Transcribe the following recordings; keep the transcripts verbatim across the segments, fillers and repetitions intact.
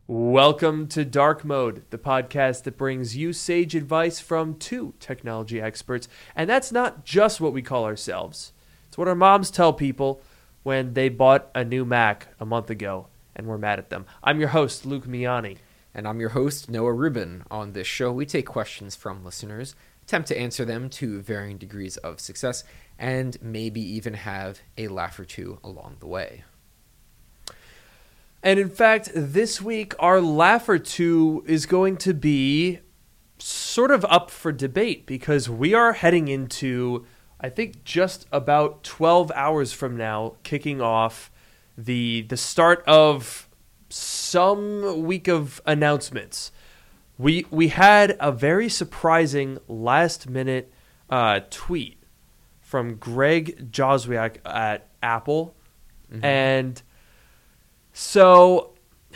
Welcome to Dark Mode, the podcast that brings you sage advice from two technology experts. And that's not just what we call ourselves. It's what our moms tell people when they bought a new Mac a month ago and we're mad at them. I'm your host, Luke Miani. And I'm your host, Noah Rubin. On this show, we take questions from listeners, attempt to answer them to varying degrees of success, and maybe even have a laugh or two along the way. And in fact, this week, our laugh or two is going to be sort of up for debate because we are heading into, I think, just about twelve hours from now, kicking off the the start of some week of announcements. We we had a very surprising last minute uh, tweet from Greg Joswiak at Apple, mm-hmm. and so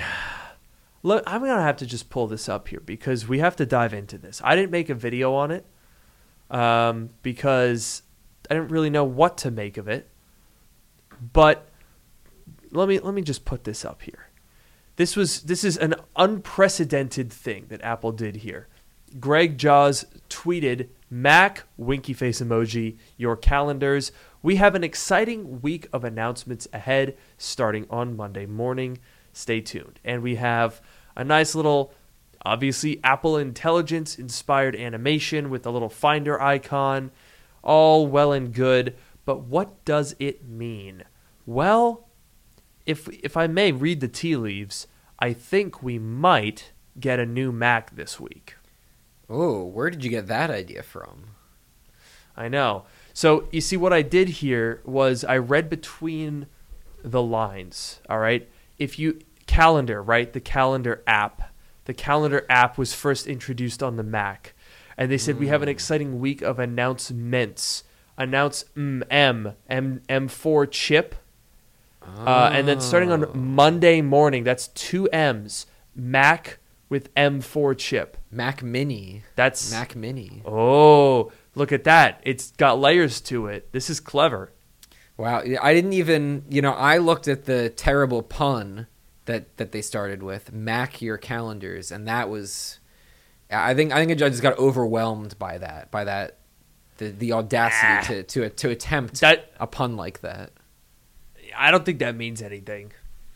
look, I'm gonna have to just pull this up here because we have to dive into this. I didn't make a video on it um, because I didn't really know what to make of it, but let me let me just put this up here. This was this is an unprecedented thing that Apple did here. Greg Jaws tweeted, "Mac, winky face emoji, your calendars. We have an exciting week of announcements ahead starting on Monday morning. Stay tuned." And we have a nice little, obviously, Apple Intelligence-inspired animation with a little Finder icon. All well and good, but what does it mean? Well, If if I may read the tea leaves, I think we might get a new Mac this week. Oh, where did you get that idea from? I know. So you see, what I did here was I read between the lines, all right? If you, calendar, right? The calendar app. The calendar app was first introduced on the Mac. And they said, mm. we have an exciting week of announcements. Announce mm, M, M, M4 chip. Uh, and then starting on Monday morning, that's two M's, Mac with M four chip. Mac Mini. That's Mac Mini. Oh, look at that. It's got layers to it. This is clever. Wow. I didn't even, you know, I looked at the terrible pun that, that they started with, Mac your calendars, and that was, I think I think a judge just got overwhelmed by that, by that, the, the audacity ah. to, to, to attempt that, a pun like that. I don't think that means anything.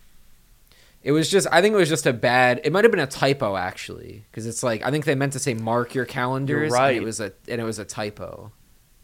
It was just, I think it was just a bad, it might have been a typo actually, because it's like, I think they meant to say mark your calendars, You're right. and it was a and it was a typo.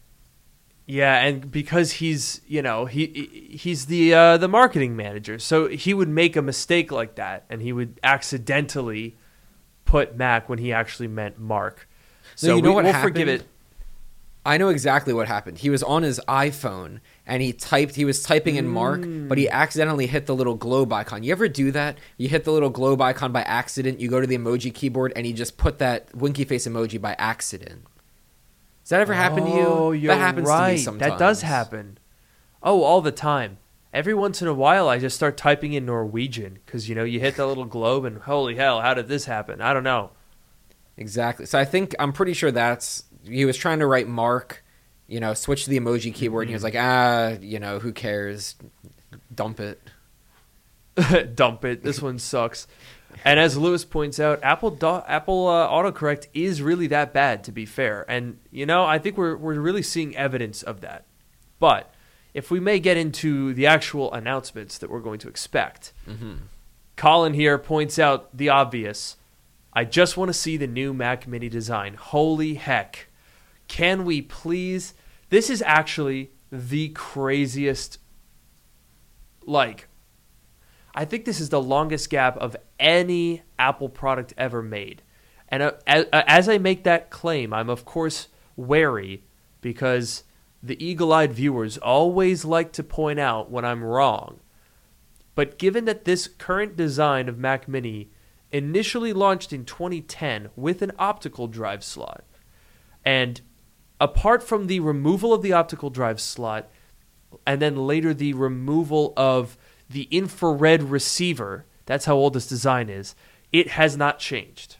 Yeah, and because he's, you know, he he's the uh, the marketing manager, so he would make a mistake like that, and he would accidentally put Mac when he actually meant Mark. So no, you know we, what we'll happened? forgive it. I know exactly what happened. He was on his iPhone and he typed, he was typing in Mark, mm. but he accidentally hit the little globe icon. You ever do that? You hit the little globe icon by accident, you go to the emoji keyboard and you just put that winky face emoji by accident. Does that ever happen to you? Oh, you're that happens right. to me sometimes. That does happen. Oh, all the time. Every once in a while I just start typing in Norwegian because, you know, you hit that little globe and holy hell, how did this happen? I don't know. Exactly. So I think, I'm pretty sure that's, he was trying to write Mark, you know, switch to the emoji keyboard, mm-hmm. and he was like, ah, you know, who cares? Dump it. Dump it. This one sucks. And as Lewis points out, Apple do- Apple uh, autocorrect is really that bad, to be fair. And, you know, I think we're we're really seeing evidence of that. But if we may get into the actual announcements that we're going to expect, mm-hmm. Colin here points out the obvious. I just want to see the new Mac Mini design. Holy heck. Can we please? This is actually the craziest, like, I think this is the longest gap of any Apple product ever made. And uh, as, as I make that claim, I'm of course wary because the eagle-eyed viewers always like to point out when I'm wrong. But given that this current design of Mac Mini initially launched in twenty ten with an optical drive slot, and apart from the removal of the optical drive slot, and then later the removal of the infrared receiver, that's how old this design is, it has not changed.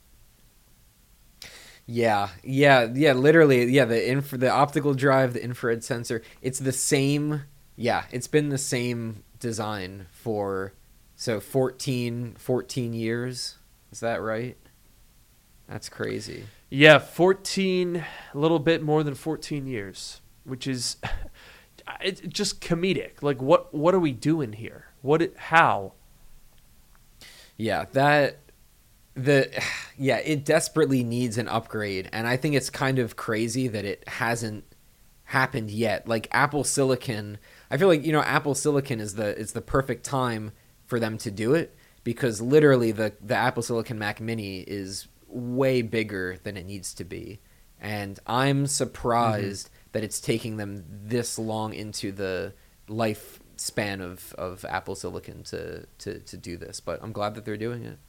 Yeah, yeah, yeah, literally, yeah, the inf- the optical drive, the infrared sensor, it's the same, yeah, it's been the same design for So fourteen, fourteen years. Is that right? That's crazy. Yeah, fourteen, a little bit more than fourteen years, which is it's just comedic. Like, what what are we doing here? What? How? Yeah, that the yeah, it desperately needs an upgrade, and I think it's kind of crazy that it hasn't happened yet. Like Apple Silicon, I feel like, you know, Apple Silicon is the is the perfect time for them to do it, because literally the the Apple Silicon Mac Mini is way bigger than it needs to be, and I'm surprised mm-hmm. that it's taking them this long into the lifespan of of Apple Silicon to to to do this, but I'm glad that they're doing it.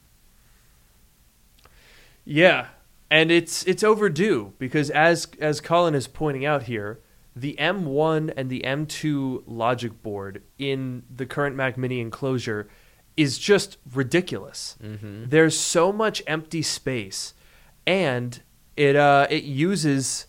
Yeah, and it's it's overdue, because as as Colin is pointing out here, the M one and the M two logic board in the current Mac Mini enclosure is just ridiculous. Mm-hmm. There's so much empty space, and it uh, it uses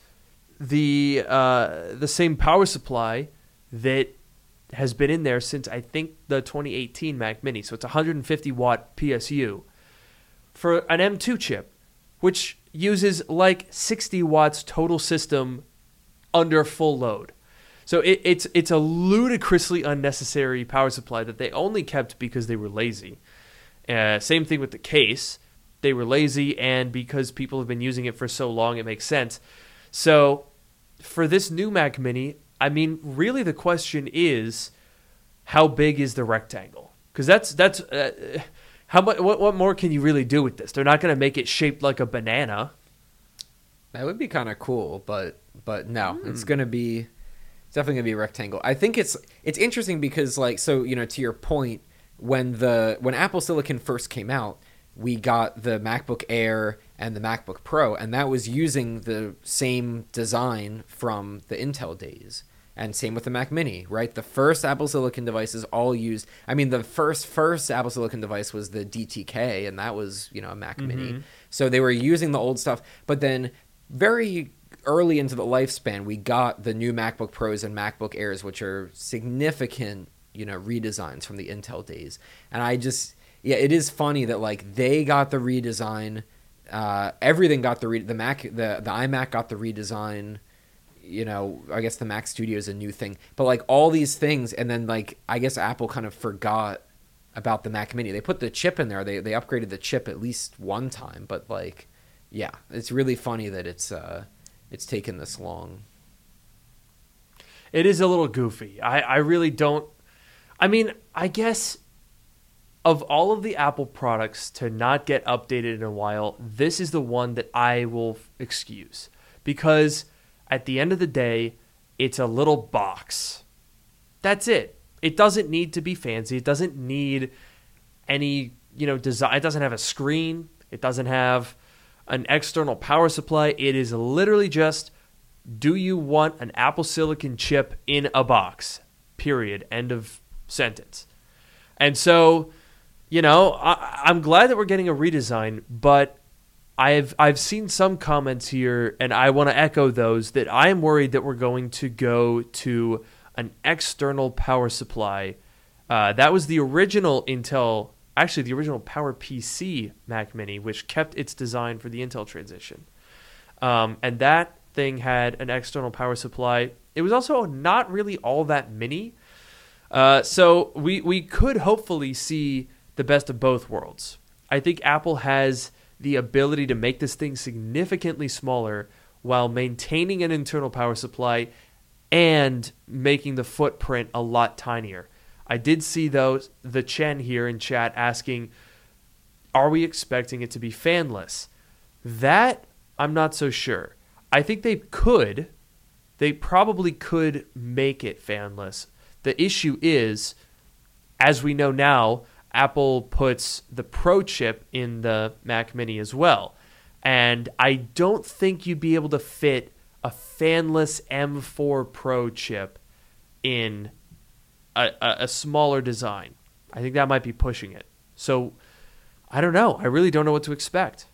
the uh, the same power supply that has been in there since, I think, the twenty eighteen Mac Mini. So it's one hundred fifty watt P S U for an M two chip, which uses like sixty watts total system under full load. So it, it's it's a ludicrously unnecessary power supply that they only kept because they were lazy. Uh, same thing with the case. They were lazy, and because people have been using it for so long, it makes sense. So for this new Mac Mini, I mean, really the question is, how big is the rectangle? Because that's that's uh, how much. What what more can you really do with this? They're not going to make it shaped like a banana. That would be kind of cool, but but no, mm. it's going to be. It's definitely gonna be a rectangle. I think it's it's interesting because, like, so, you know, to your point, when the when Apple Silicon first came out, we got the MacBook Air and the MacBook Pro, and that was using the same design from the Intel days. And same with the Mac Mini, right? The first Apple Silicon devices all used. I mean, the first first Apple Silicon device was the D T K, and that was, you know, a Mac mm-hmm. Mini. So they were using the old stuff, but then very early into the lifespan, we got the new MacBook Pros and MacBook Airs, which are significant, you know, redesigns from the Intel days. And I just, yeah, it is funny that, like, they got the redesign, uh, everything got the re- the Mac, the the iMac got the redesign. You know, I guess the Mac Studio is a new thing, but like all these things, and then like I guess Apple kind of forgot about the Mac Mini. They put the chip in there. They they upgraded the chip at least one time, but like, yeah, it's really funny that it's. Uh, It's taken this long. It is a little goofy. I, I really don't... I mean, I guess of all of the Apple products to not get updated in a while, this is the one that I will excuse. Because at the end of the day, it's a little box. That's it. It doesn't need to be fancy. It doesn't need any, you know, design. It doesn't have a screen. It doesn't have an external power supply. It is literally just, do you want an Apple Silicon chip in a box? Period. End of sentence. And so, you know, I, I'm glad that we're getting a redesign, but I've I've seen some comments here, and I want to echo those, that I am worried that we're going to go to an external power supply. Uh, that was the original Intel. Actually, the original PowerPC Mac Mini, which kept its design for the Intel transition. Um, and that thing had an external power supply. It was also not really all that mini. Uh, so we, we could hopefully see the best of both worlds. I think Apple has the ability to make this thing significantly smaller while maintaining an internal power supply and making the footprint a lot tinier. I did see, though, the Chen here in chat asking, are we expecting it to be fanless? That, I'm not so sure. I think they could. They probably could make it fanless. The issue is, as we know now, Apple puts the Pro chip in the Mac Mini as well. And I don't think you'd be able to fit a fanless M four Pro chip in A, a, a smaller design. I think that might be pushing it. So, I don't know. I really don't know what to expect.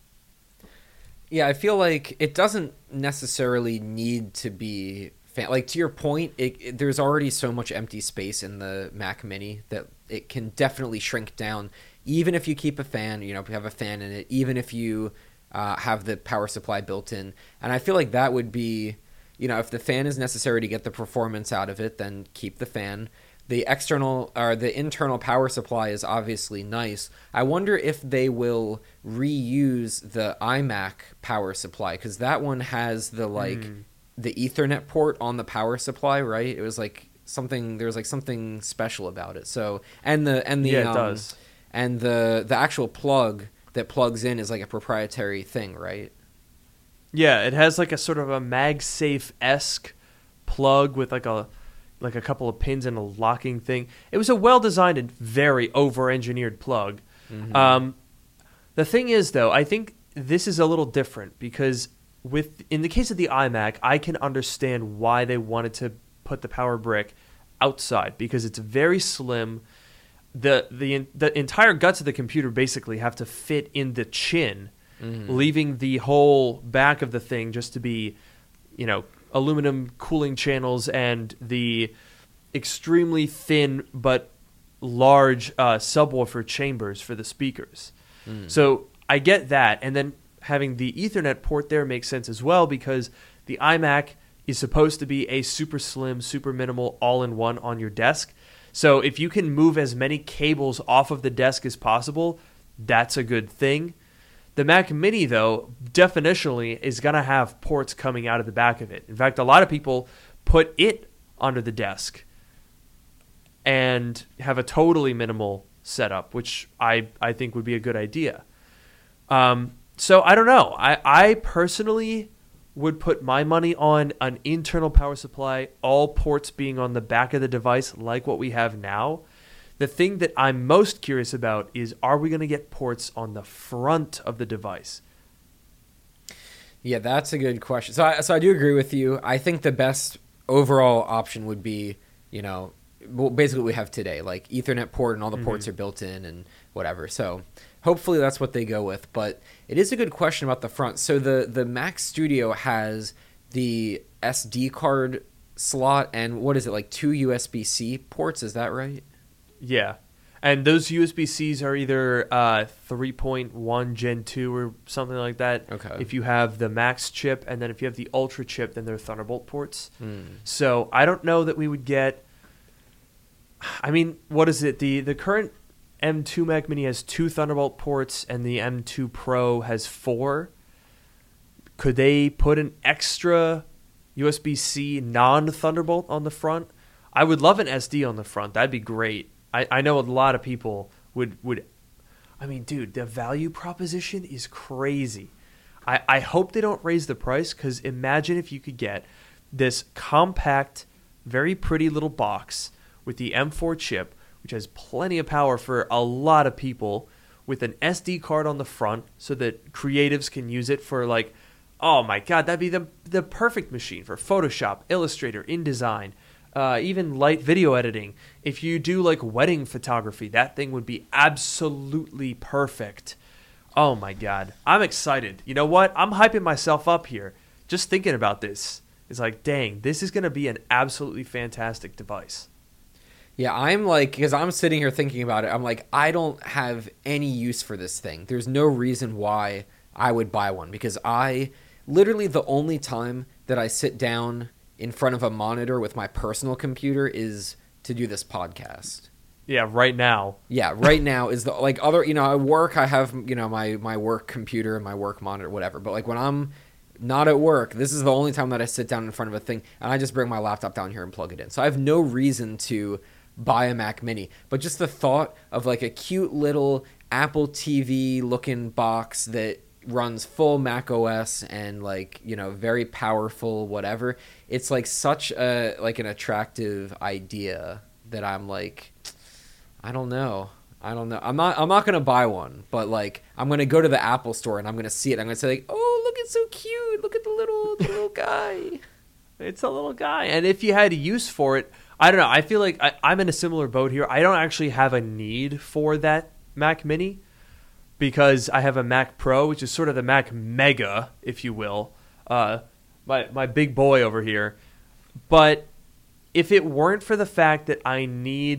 Yeah, I feel like it doesn't necessarily need to be... Fan- like, to your point, it, it, there's already so much empty space in the Mac Mini that it can definitely shrink down, even if you keep a fan, you know, have a fan in it, even if you uh, have the power supply built in. And I feel like that would be, you know, if the fan is necessary to get the performance out of it, then keep the fan. The external or the internal power supply is obviously nice. I wonder if they will reuse the iMac power supply, because that one has the like mm. the Ethernet port on the power supply, right? It was like something there was like something special about it. So and the and the yeah, it um, does. And the the actual plug that plugs in is like a proprietary thing, right? Yeah, it has like a sort of a MagSafe-esque plug with like a like a couple of pins and a locking thing. It was a well-designed and very over-engineered plug. Mm-hmm. Um, the thing is, though, I think this is a little different because with in the case of the iMac, I can understand why they wanted to put the power brick outside because it's very slim. The the the entire guts of the computer basically have to fit in the chin, mm-hmm. leaving the whole back of the thing just to be, you know, aluminum cooling channels and the extremely thin but large uh, subwoofer chambers for the speakers. Mm. So I get that. And then having the Ethernet port there makes sense as well because the iMac is supposed to be a super slim, super minimal all-in-one on your desk. So if you can move as many cables off of the desk as possible, that's a good thing. The Mac Mini, though, definitionally is going to have ports coming out of the back of it. In fact, a lot of people put it under the desk and have a totally minimal setup, which I, I think would be a good idea. Um, so I don't know. I, I personally would put my money on an internal power supply, all ports being on the back of the device like what we have now. The thing that I'm most curious about is, are we going to get ports on the front of the device? Yeah, that's a good question. So I, so I do agree with you. I think the best overall option would be, you know, well, basically what we have today, like Ethernet port and all the mm-hmm. ports are built in and whatever. So hopefully that's what they go with. But it is a good question about the front. So the, the Mac Studio has the S D card slot and what is it, like two U S B-C ports? Is that right? Yeah, and those U S B-Cs are either uh, three point one Gen two or something like that. Okay. If you have the Max chip, and then if you have the Ultra chip, then they're Thunderbolt ports. Mm. So I don't know that we would get... I mean, what is it? The the current M two Mac Mini has two Thunderbolt ports, and the M two Pro has four. Could they put an extra U S B-C non-Thunderbolt on the front? I would love an S D on the front. That'd be great. I, I know a lot of people would, would... I mean, dude, the value proposition is crazy. I, I hope they don't raise the price, because imagine if you could get this compact, very pretty little box with the M four chip, which has plenty of power for a lot of people, with an S D card on the front so that creatives can use it for, like, oh my God, that'd be the the perfect machine for Photoshop, Illustrator, InDesign, uh, even light video editing. If you do like wedding photography, that thing would be absolutely perfect. Oh my God, I'm excited. You know what? I'm hyping myself up here. Just thinking about this. It's like, dang, this is going to be an absolutely fantastic device. Yeah, I'm like, because I'm sitting here thinking about it, I'm like, I don't have any use for this thing. There's no reason why I would buy one, because I, literally the only time that I sit down in front of a monitor with my personal computer is to do this podcast. Yeah, right now. Yeah, right now is the, like, other, you know, at work, I have, you know, my, my work computer and my work monitor, whatever. But, like, when I'm not at work, this is the only time that I sit down in front of a thing, and I just bring my laptop down here and plug it in. So I have no reason to buy a Mac Mini. But just the thought of, like, a cute little Apple T V looking box that runs full Mac O S and, like, you know, very powerful, whatever. It's, like, such a, like, an attractive idea that I'm, like, I don't know. I don't know. I'm not I'm not going to buy one, but, like, I'm going to go to the Apple store and I'm going to see it. I'm going to say, like, oh, look, it's so cute. Look at the little, the little guy. It's a little guy. And if you had use for it, I don't know. I feel like I, I'm in a similar boat here. I don't actually have a need for that Mac Mini because I have a Mac Pro, which is sort of the Mac Mega, if you will. Uh, my my big boy over here. But if it weren't for the fact that I need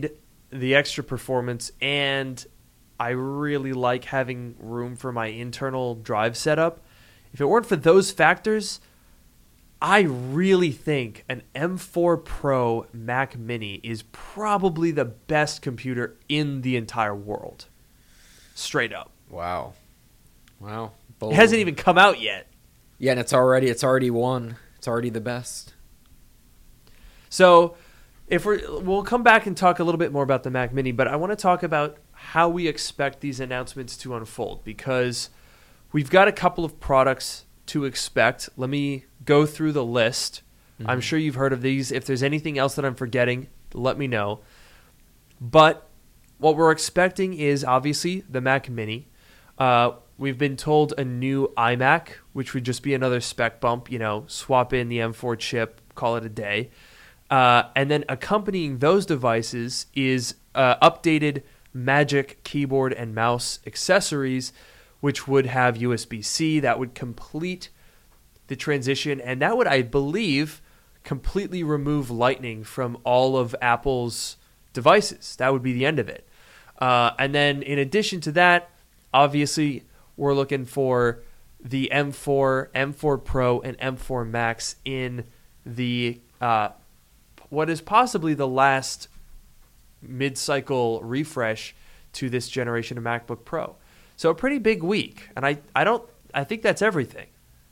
the extra performance, and I really like having room for my internal drive setup. If it weren't for those factors, I really think an M four Pro Mac Mini is probably the best computer in the entire world. Straight up. Wow. Wow. Bold. It hasn't even come out yet. Yeah, and it's already it's already won. It's already the best. So, if we're we'll come back and talk a little bit more about the Mac Mini, but I want to talk about how we expect these announcements to unfold, because we've got a couple of products to expect. Let me go through the list. Mm-hmm. I'm sure you've heard of these. If there's anything else that I'm forgetting, let me know. But what we're expecting is obviously the Mac Mini. Uh, we've been told a new iMac, which would just be another spec bump, you know, swap in the M four chip, call it a day. Uh, and then accompanying those devices is uh, updated Magic keyboard and mouse accessories, which would have U S B C. That would complete the transition, and that would, I believe, completely remove Lightning from all of Apple's devices. That would be the end of it. Uh, and then in addition to that, obviously, we're looking for the M four, M four Pro, and M four Max in the uh, what is possibly the last mid-cycle refresh to this generation of MacBook Pro. So a pretty big week, and I, I don't I think that's everything.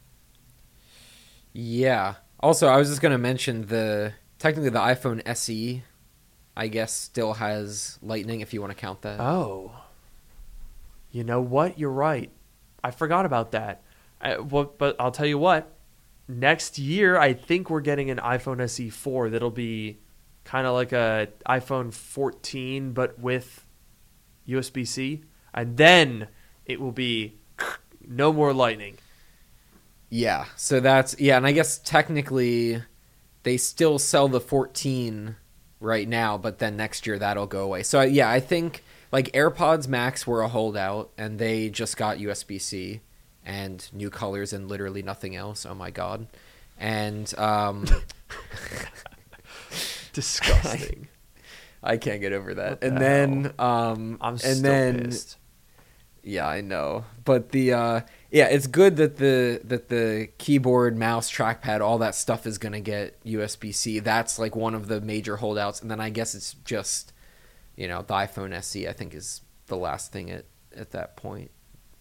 Yeah. Also, I was just going to mention the technically the iPhone S E, I guess, still has Lightning if you want to count that. Oh. You know what? You're right. I forgot about that. I, well, but I'll tell you what. Next year, I think we're getting an iPhone S E four that'll be kind of like a iPhone fourteen, but with U S B C. And then it will be no more Lightning. Yeah, so that's, yeah, and I guess technically they still sell the fourteen right now, but then next year that'll go away. So, yeah, I think, like, AirPods Max were a holdout, and they just got U S B C and new colors and literally nothing else. Oh, my God. And, um... disgusting. I, I can't get over that. What And the then, hell? um... I'm and still then, pissed. Yeah, I know. But the, uh... yeah, it's good that the that the keyboard, mouse, trackpad, all that stuff is going to get U S B C. That's like one of the major holdouts. And then I guess it's just, you know, the iPhone S E, I think, is the last thing at, at that point.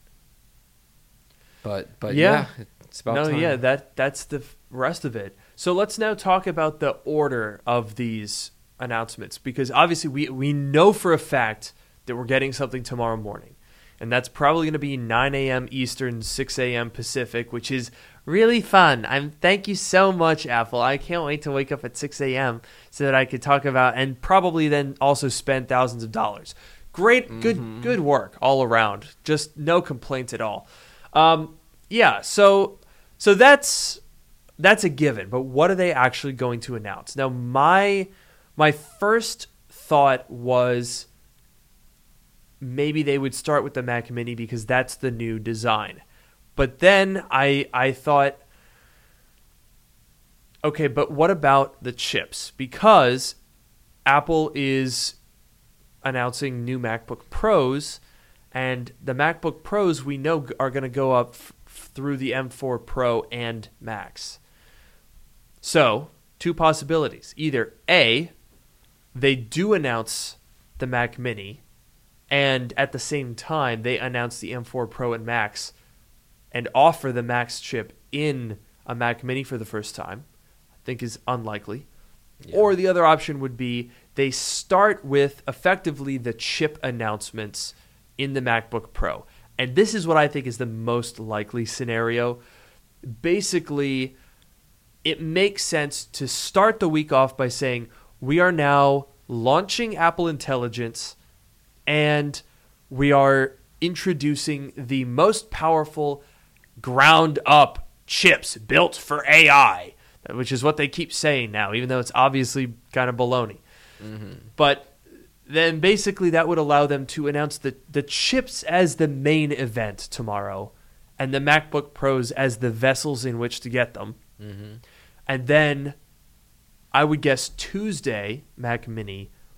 But but yeah, Yeah. it's about No, time. yeah, that that's the f- rest of it. So let's now talk about the order of these announcements, because obviously we we know for a fact that we're getting something tomorrow morning. And that's probably going to be nine a.m. Eastern, six a.m. Pacific, which is really fun. I'm thank you so much, Apple. I can't wait to wake up at six a.m. so that I could talk about, and probably then also spend thousands of dollars. Great, Mm-hmm. good, good work all around. Just no complaints at all. Um, yeah, so so that's that's a given. But what are they actually going to announce? Now, my my first thought was, maybe they would start with the Mac Mini because that's the new design. But then I I thought, okay, but what about the chips? Because Apple is announcing new MacBook Pros, and the MacBook Pros we know are going to go up f- through the M four Pro and Max. So, two possibilities. Either A, they do announce the Mac Mini, and at the same time, they announce the M four Pro and Max and offer the Max chip in a Mac Mini for the first time. I think is unlikely. Yeah. Or the other option would be they start with effectively the chip announcements in the MacBook Pro. And this is what I think is the most likely scenario. Basically, it makes sense to start the week off by saying, we are now launching Apple Intelligence, and we are introducing the most powerful ground-up chips built for A I, which is what they keep saying now, even though it's obviously kind of baloney. Mm-hmm. But then basically that would allow them to announce the, the chips as the main event tomorrow and the MacBook Pros as the vessels in which to get them. Mm-hmm. And then I would guess Tuesday, Mac Mini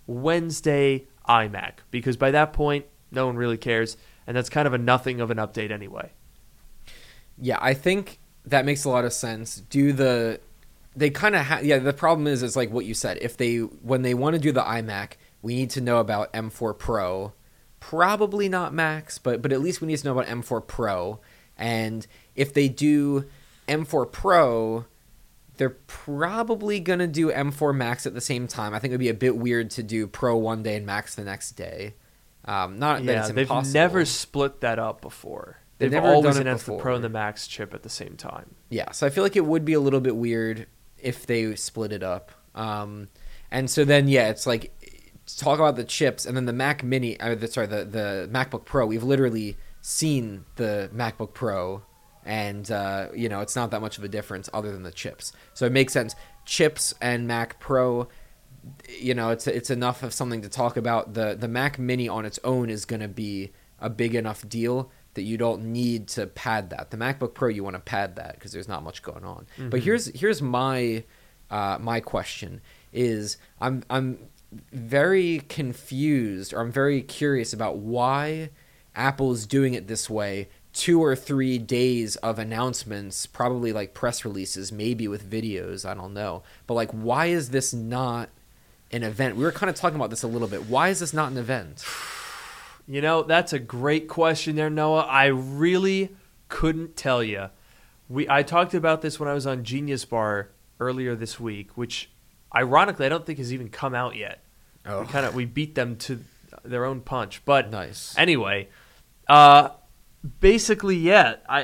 Wednesday iMac, because by that point, no one really cares, and that's kind of a nothing of an update anyway. Yeah, I think that makes a lot of sense. Do the they kind of ha- yeah. The problem is, is like what you said. If they when they want to do the iMac, we need to know about M four Pro, probably not Max, but but at least we need to know about M four Pro. And if they do M four Pro, they're probably gonna do M four Max at the same time. I think it would be a bit weird to do Pro one day and Max the next day. Um, not that Yeah, it's they've impossible. never split that up before. They've They've never always done it announced the before. Pro and the Max chip at the same time. Yeah, so I feel like it would be a little bit weird if they split it up. Um, and so then, yeah, it's like talk about the chips, and then the Mac Mini. Uh, the, sorry, the the MacBook Pro. We've literally seen the MacBook Pro, and uh, you know it's not that much of a difference other than the chips. So it makes sense. Chips and Mac Pro. You know, it's it's enough of something to talk about. The the Mac Mini on its own is going to be a big enough deal that you don't need to pad that. The MacBook Pro, you want to pad that because there's not much going on. Mm-hmm. But here's here's my uh, my question is I'm I'm very confused, or I'm very curious about why Apple is doing it this way. Two or three days of announcements, probably like press releases, maybe with videos, I don't know. But like, why is this not an event? We were kind of talking about this a little bit. Why is this not an event? You know, that's a great question there, Noah. I really couldn't tell you. We I talked about this when I was on Genius Bar earlier this week, which ironically I don't think has even come out yet. Oh. We kind of we beat them to their own punch. But Nice. Anyway, uh, basically, yeah, I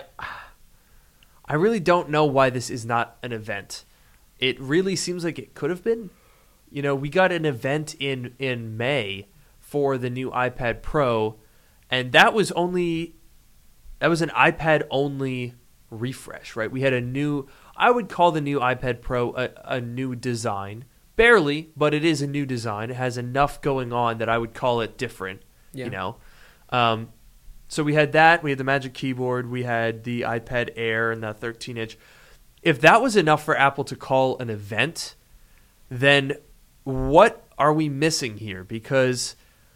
I really don't know why this is not an event. It really seems like it could have been. You know, we got an event in in May for the new iPad Pro, and that was only that was an iPad only refresh, right? We had a new, I would call the new iPad Pro a, a new design, barely, but it is a new design. It has enough going on that I would call it different. Yeah. You know, um, so we had that. We had the Magic Keyboard. We had the iPad Air and the thirteen inch. If that was enough for Apple to call an event, then what are we missing here? Because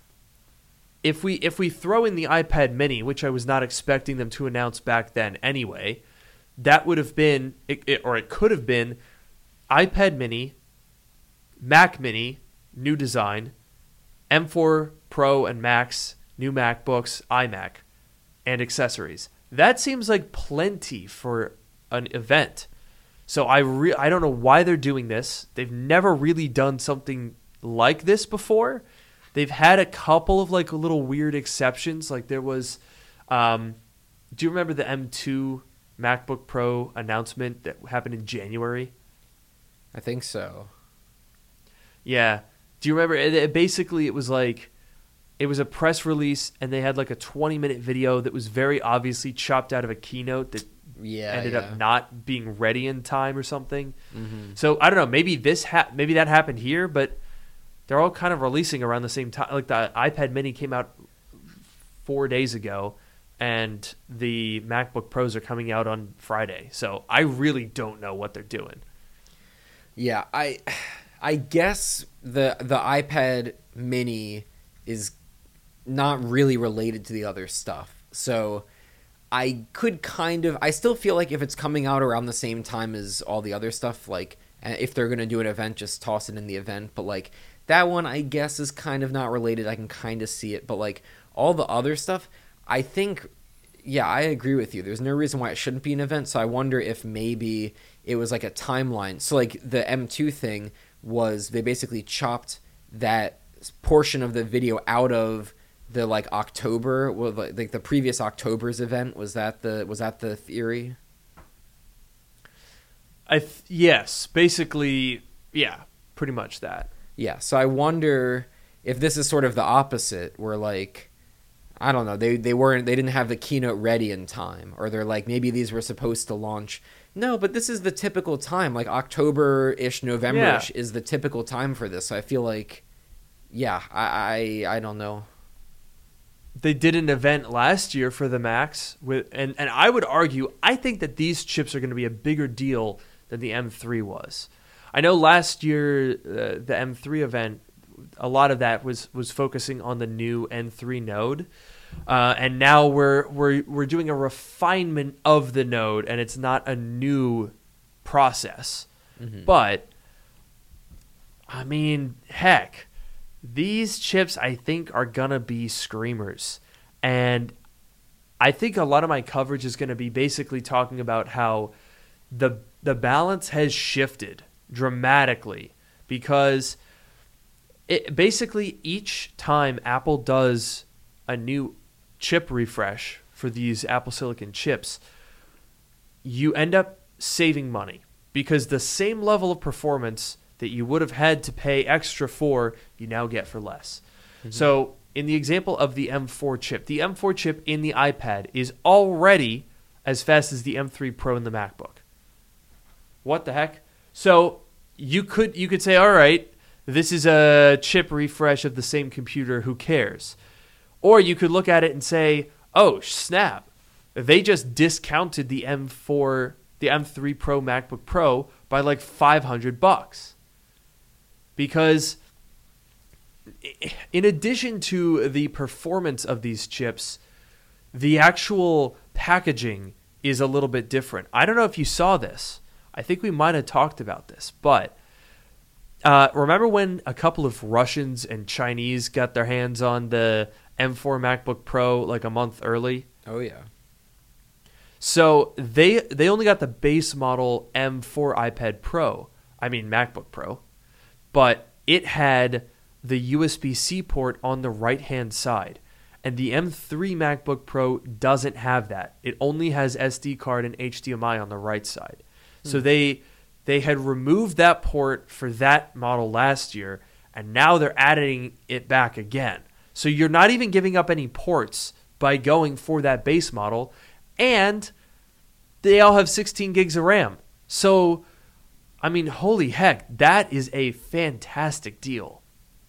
If we if we throw in the iPad Mini, which I was not expecting them to announce back then anyway, that would have been, it, it, or it could have been, iPad Mini, Mac Mini, new design, M four Pro and Max, new MacBooks, iMac, and accessories. That seems like plenty for an event. So I re- I don't know why they're doing this. They've never really done something like this before. They've had a couple of like little weird exceptions. Like there was, um, do you remember the M two MacBook Pro announcement that happened in January? I think so. Yeah. Do you remember? It, it basically, it was like, it was a press release, and they had like a twenty minute video that was very obviously chopped out of a keynote that Yeah, ended yeah. up not being ready in time or something. Mm-hmm. So I don't know. Maybe this ha- maybe that happened here, but they're all kind of releasing around the same time. Like the iPad Mini came out four days ago, and the MacBook Pros are coming out on Friday. So I really don't know what they're doing. Yeah, I, I guess the the iPad Mini is not really related to the other stuff. So I could kind of, I still feel like if it's coming out around the same time as all the other stuff, like if they're gonna do an event, just toss it in the event. But like that one, I guess, is kind of not related. I can kind of see it, but like all the other stuff, I think, yeah, I agree with you. There's no reason why it shouldn't be an event. So I wonder if maybe it was like a timeline. So like the M two thing was they basically chopped that portion of the video out of the like October, well, like the previous October's event. Was that the was that the theory? I th- yes, basically, yeah, pretty much that. Yeah, so I wonder if this is sort of the opposite, where like, I don't know, they they weren't they didn't have the keynote ready in time, or they're like maybe these were supposed to launch. No, but this is the typical time, like October-ish, November-ish Yeah. is the typical time for this. So I feel like, yeah, I I, I don't know. They did an event last year for the Macs with, and, and I would argue, I think that these chips are going to be a bigger deal than the M three was. I know last year uh, the M three event a lot of that was was focusing on the new N three node. Uh, and now we're we're we're doing a refinement of the node, and it's not a new process. Mm-hmm. But I mean, heck, these chips I think are gonna be screamers, and I think a lot of my coverage is gonna be basically talking about how the the balance has shifted dramatically, because it basically each time Apple does a new chip refresh for these Apple Silicon chips, you end up saving money, because the same level of performance that you would have had to pay extra for, you now get for less. Mm-hmm. So in the example of the M four chip, the M four chip in the iPad is already as fast as the M three Pro in the MacBook. What the heck? So you could you could say, all right, this is a chip refresh of the same computer, who cares? Or you could look at it and say, oh, snap, they just discounted the M four, the M three Pro MacBook Pro by like five hundred bucks. Because in addition to the performance of these chips, the actual packaging is a little bit different. I don't know if you saw this. I think we might have talked about this, but uh, remember when a couple of Russians and Chinese got their hands on the M four MacBook Pro like a month early? Oh, yeah. So they they only got the base model M four iPad Pro, I mean MacBook Pro, but it had the U S B-C port on the right-hand side. And the M three MacBook Pro doesn't have that. It only has S D card and H D M I on the right side. Hmm. So they they had removed that port for that model last year, and now they're adding it back again. So you're not even giving up any ports by going for that base model, and they all have sixteen gigs of RAM. So, I mean, holy heck, that is a fantastic deal.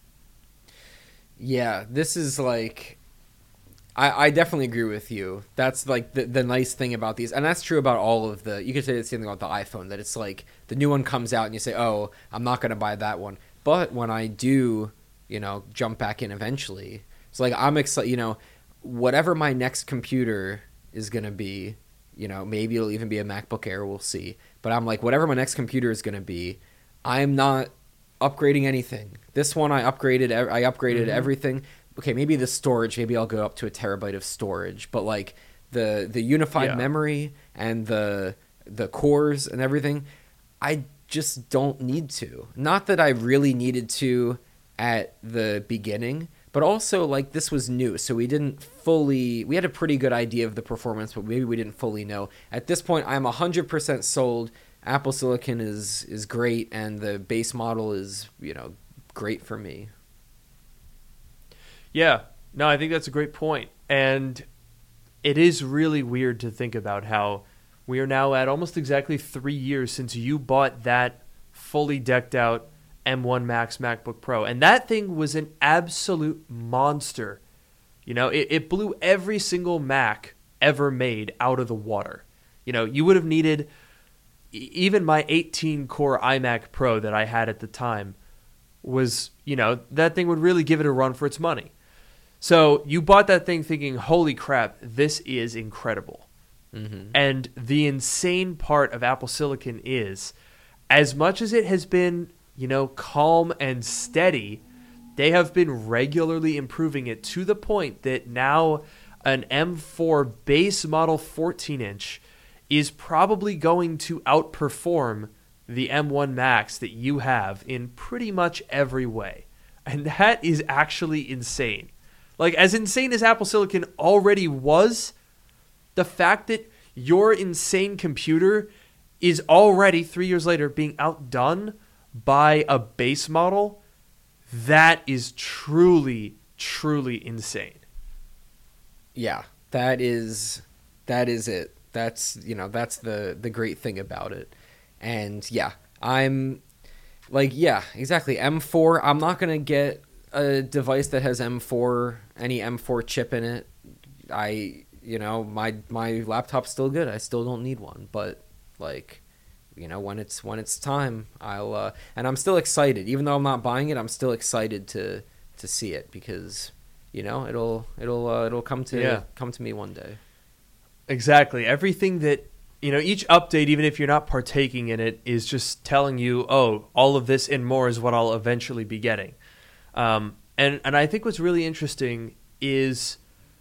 Yeah, this is like, I, I definitely agree with you. That's like the, the nice thing about these, and that's true about all of the, you could say the same thing about the iPhone, that it's like the new one comes out and you say, oh, I'm not going to buy that one. But when I do, you know, jump back in eventually, it's like I'm excited, you know, whatever my next computer is going to be, you know, maybe it'll even be a MacBook Air, we'll see. But I'm like, whatever my next computer is going to be, I'm not upgrading anything. This one I upgraded, I upgraded mm-hmm. everything. Okay, maybe the storage, maybe I'll go up to a terabyte of storage, but like the the unified yeah. memory and the the cores and everything, I just don't need to. Not that I really needed to at the beginning, but also like this was new, so we didn't fully, we had a pretty good idea of the performance, but maybe we didn't fully know. At this point, I'm one hundred percent sold. Apple Silicon is is great, and the base model is, you know, great for me. Yeah, no, I think that's a great point. And it is really weird to think about how we are now at almost exactly three years since you bought that fully decked out M one Max MacBook Pro. And that thing was an absolute monster. You know, it, it blew every single Mac ever made out of the water. You know, you would have needed, even my eighteen core iMac Pro that I had at the time was, you know, that thing would really give it a run for its money. So you bought that thing thinking, holy crap, this is incredible. Mm-hmm. And the insane part of Apple Silicon is, as much as it has been, you know, calm and steady, they have been regularly improving it to the point that now an M four base model fourteen inch is probably going to outperform the M one Max that you have in pretty much every way. And that is actually insane. Like, as insane as Apple Silicon already was, the fact that your insane computer is already, three years later, being outdone by a base model, that is truly, truly insane. Yeah, that is that is it. That's, you know, that's the, the great thing about it. And yeah, I'm like, yeah, exactly. M four, I'm not going to get a device that has M four, any M four chip in it. I, you know, my my laptop's still good. I still don't need one, but like, you know, when it's when it's time, I'll uh, and I'm still excited, even though I'm not buying it. I'm still excited to to see it because, you know, it'll it'll uh, it'll come to Yeah. come to me one day. Exactly. Everything that, you know, each update, even if you're not partaking in it, is just telling you, oh, all of this and more is what I'll eventually be getting. Um, and, and I think what's really interesting is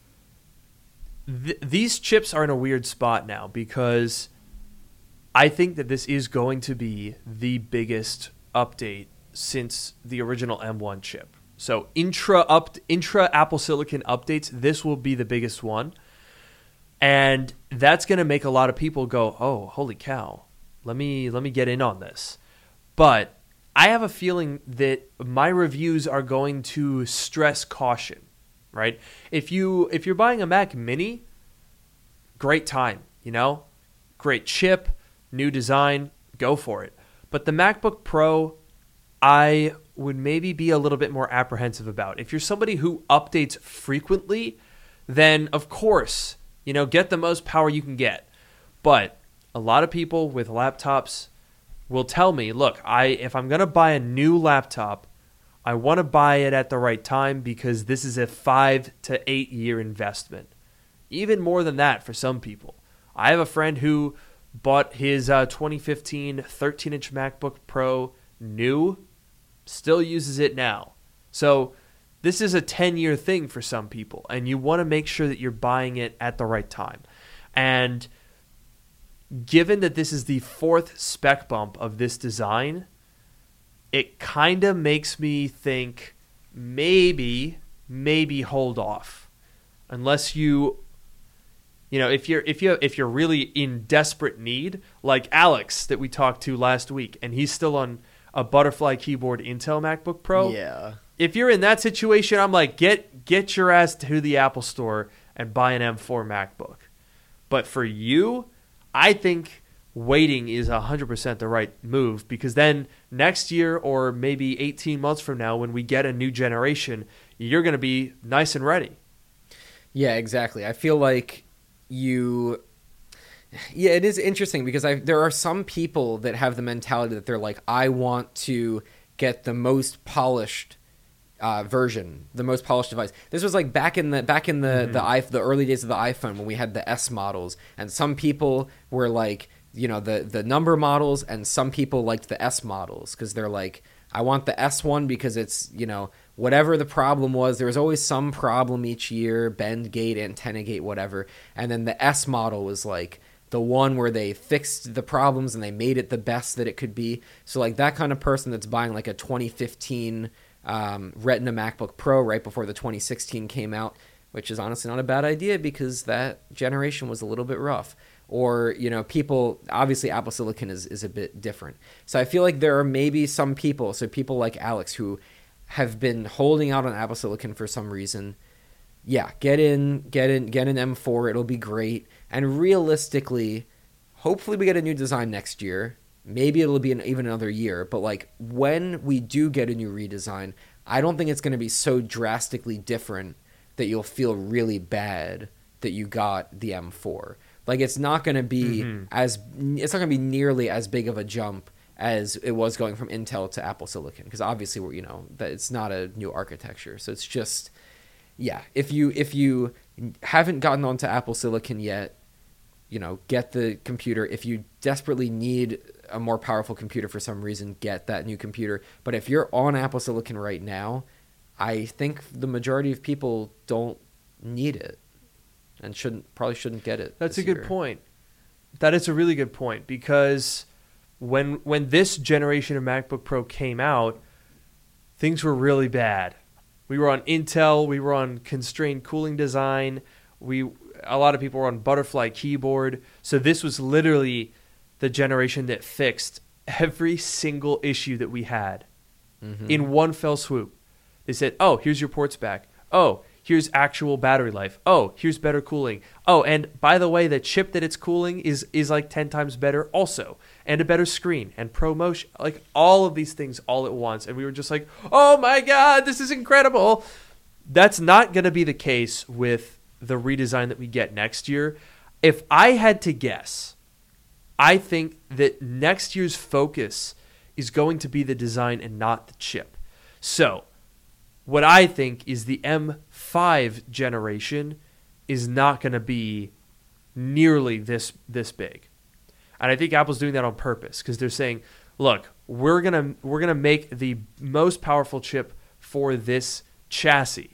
th- these chips are in a weird spot now because I think that this is going to be the biggest update since the original M one chip. So intra up intra Apple Silicon updates, this will be the biggest one. And that's going to make a lot of people go, "Oh, holy cow. Let me let me get in on this." But I have a feeling that my reviews are going to stress caution, right? If you if you're buying a Mac Mini, great time, you know? Great chip, new design, go for it. But the MacBook Pro, I would maybe be a little bit more apprehensive about. If you're somebody who updates frequently, then of course, you know, get the most power you can get. But a lot of people with laptops will tell me, look, I if I'm going to buy a new laptop, I want to buy it at the right time because this is a five to eight year investment. Even more than that for some people. I have a friend who bought his uh, twenty fifteen thirteen inch MacBook Pro new, still uses it now. So this is a ten year thing for some people, and you want to make sure that you're buying it at the right time. And given that this is the fourth spec bump of this design, it kind of makes me think maybe, maybe hold off. Unless you, you know, if you're if you if you're really in desperate need, like Alex that we talked to last week, and he's still on a Butterfly keyboard Intel MacBook Pro. Yeah. If you're in that situation, I'm like, get get your ass to the Apple Store and buy an M four MacBook. But for you, I think waiting is one hundred percent the right move because then next year or maybe eighteen months from now when we get a new generation, you're going to be nice and ready. Yeah, exactly. I feel like you... Yeah, it is interesting because I there are some people that have the mentality that they're like, I want to get the most polished uh, version, the most polished device. This was like back in the back in the Mm-hmm. the i the early days of the iPhone when we had the S models, and some people were like, you know, the the number models, and some people liked the S models because they're like, I want the S one because it's, you know, whatever the problem was, there was always some problem each year, bend gate, antenna gate, whatever, and then the S model was like the one where they fixed the problems and they made it the best that it could be. So like that kind of person that's buying like a twenty fifteen um, Retina MacBook Pro right before the twenty sixteen came out, which is honestly not a bad idea because that generation was a little bit rough. Or, you know, people, obviously Apple Silicon is, is a bit different. So I feel like there are maybe some people, so people like Alex who have been holding out on Apple Silicon for some reason. Yeah, get in, get in, get an M four. It'll be great. And realistically, hopefully we get a new design next year. Maybe it'll be an, even another year. But like when we do get a new redesign, I don't think it's going to be so drastically different that you'll feel really bad that you got the M four. Like it's not going to be Mm-hmm. as it's not going to be nearly as big of a jump as it was going from Intel to Apple Silicon because obviously we're, you know, that it's not a new architecture. So it's just yeah, if you if you haven't gotten onto Apple Silicon yet, you know, get the computer. If you desperately need a more powerful computer for some reason, get that new computer. But if you're on Apple Silicon right now, I think the majority of people don't need it and shouldn't probably shouldn't get it. That's a this good year. point. That is a really good point because when when this generation of MacBook Pro came out, things were really bad. We were on Intel, we were on constrained cooling design, we a lot of people were on Butterfly keyboard. So this was literally the generation that fixed every single issue that we had Mhm. in one fell swoop. They said, "Oh, here's your ports back. Oh, here's actual battery life. Oh, here's better cooling. Oh, and by the way, the chip that it's cooling is is like ten times better also, and a better screen and ProMotion, like all of these things all at once." And we were just like, "Oh my God, this is incredible." That's not going to be the case with the redesign that we get next year. If I had to guess, I think that next year's focus is going to be the design and not the chip. So, what I think is the M five generation is not going to be nearly this this big. And I think Apple's doing that on purpose because they're saying, look, we're going to we're going to make the most powerful chip for this chassis.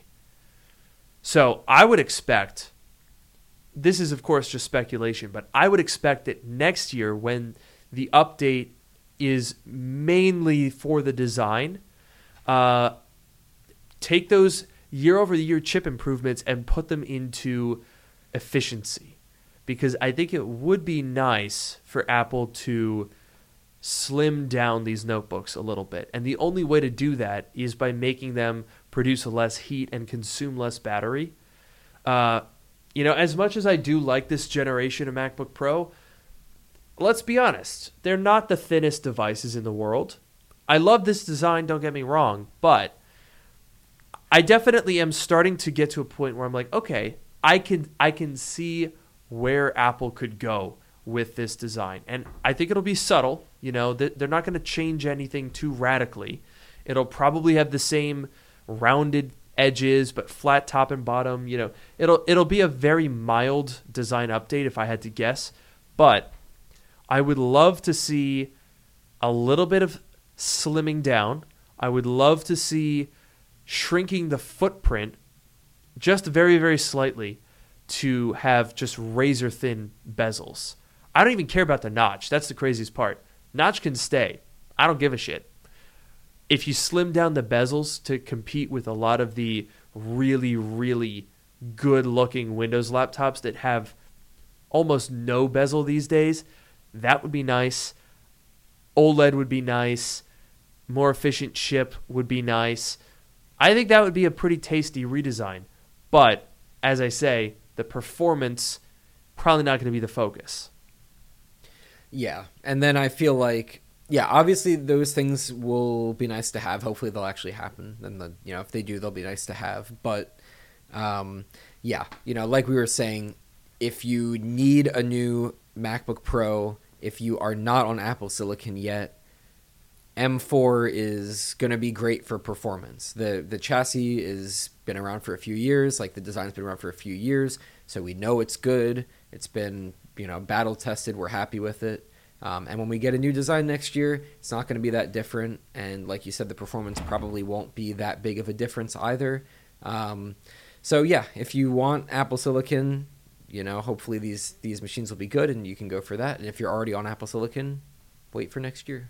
So, I would expect, this is of course just speculation, but I would expect that next year when the update is mainly for the design, uh, take those year-over-year chip improvements and put them into efficiency. Because I think it would be nice for Apple to slim down these notebooks a little bit. And the only way to do that is by making them produce less heat and consume less battery. Uh, you know, as much as I do like this generation of MacBook Pro, let's be honest, they're not the thinnest devices in the world. I love this design, don't get me wrong, but I definitely am starting to get to a point where I'm like, okay, I can I can see where Apple could go with this design. And I think it'll be subtle. You know, they're not going to change anything too radically. It'll probably have the same rounded edges, but flat top and bottom. You know, it'll it'll be a very mild design update if I had to guess. But I would love to see a little bit of slimming down. I would love to see shrinking the footprint just very, very slightly to have just razor thin bezels. I don't even care about the notch. That's the craziest part. Notch can stay. I don't give a shit. If you slim down the bezels to compete with a lot of the really, really good looking Windows laptops that have almost no bezel these days, that would be nice. OLED would be nice. More efficient chip would be nice. I think that would be a pretty tasty redesign. But, as I say, the performance probably not going to be the focus. Yeah, and then I feel like, yeah, obviously those things will be nice to have. Hopefully they'll actually happen. And, the, you know, if they do, they'll be nice to have. But, um, yeah, you know, like we were saying, if you need a new MacBook Pro, if you are not on Apple Silicon yet, M four is going to be great for performance. The the chassis has been around for a few years, like the design's been around for a few years, so we know it's good. It's been, you know, battle tested. We're happy with it. Um, and when we get a new design next year, it's not going to be that different. And like you said, the performance probably won't be that big of a difference either. Um, so yeah, if you want Apple Silicon, you know, hopefully these these machines will be good and you can go for that. And if you're already on Apple Silicon, wait for next year.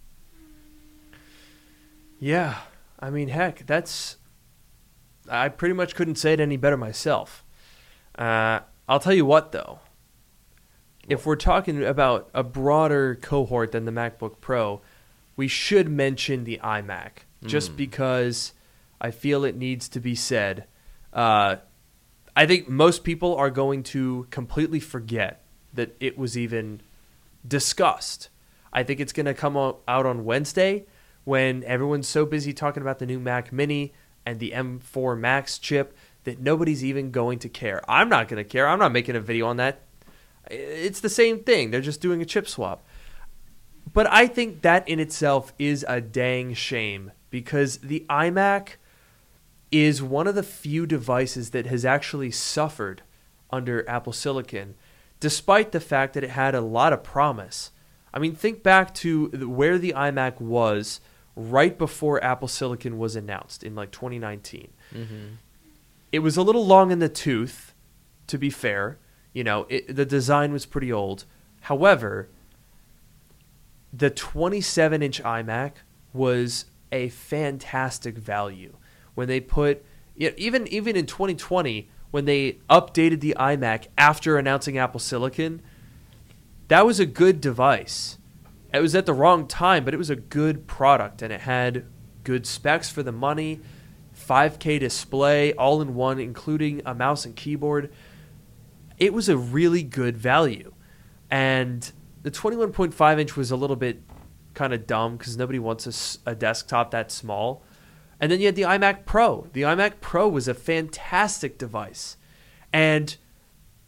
Yeah, I mean, heck, that's... I pretty much couldn't say it any better myself. Uh, I'll tell you what, though. If we're talking about a broader cohort than the MacBook Pro, we should mention the iMac, just mm. because I feel it needs to be said. Uh, I think most people are going to completely forget that it was even discussed. I think it's going to come out on Wednesday, when everyone's so busy talking about the new Mac Mini and the M four Max chip that nobody's even going to care. I'm not going to care. I'm not making a video on that. It's the same thing. They're just doing a chip swap. But I think that in itself is a dang shame because the iMac is one of the few devices that has actually suffered under Apple Silicon, despite the fact that it had a lot of promise. I mean, think back to where the iMac was right before Apple Silicon was announced in like twenty nineteen. Mm-hmm. It was a little long in the tooth, to be fair. You know, it, the design was pretty old. However, the twenty-seven inch iMac was a fantastic value. When they put, you know, even even in twenty twenty, when they updated the iMac after announcing Apple Silicon, that was a good device. It was at the wrong time, but it was a good product, and it had good specs for the money, five K display, all in one, including a mouse and keyboard. It was a really good value. And the twenty-one point five inch was a little bit kind of dumb because nobody wants a, a desktop that small. And then you had the iMac Pro. The iMac Pro was a fantastic device. And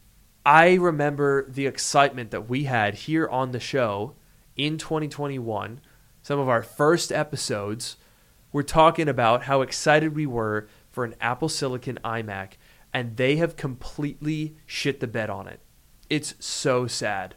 I remember the excitement that we had here on the show in twenty twenty-one. Some of our first episodes were talking about how excited we were for an Apple Silicon iMac, and they have completely shit the bed on it. It's so sad.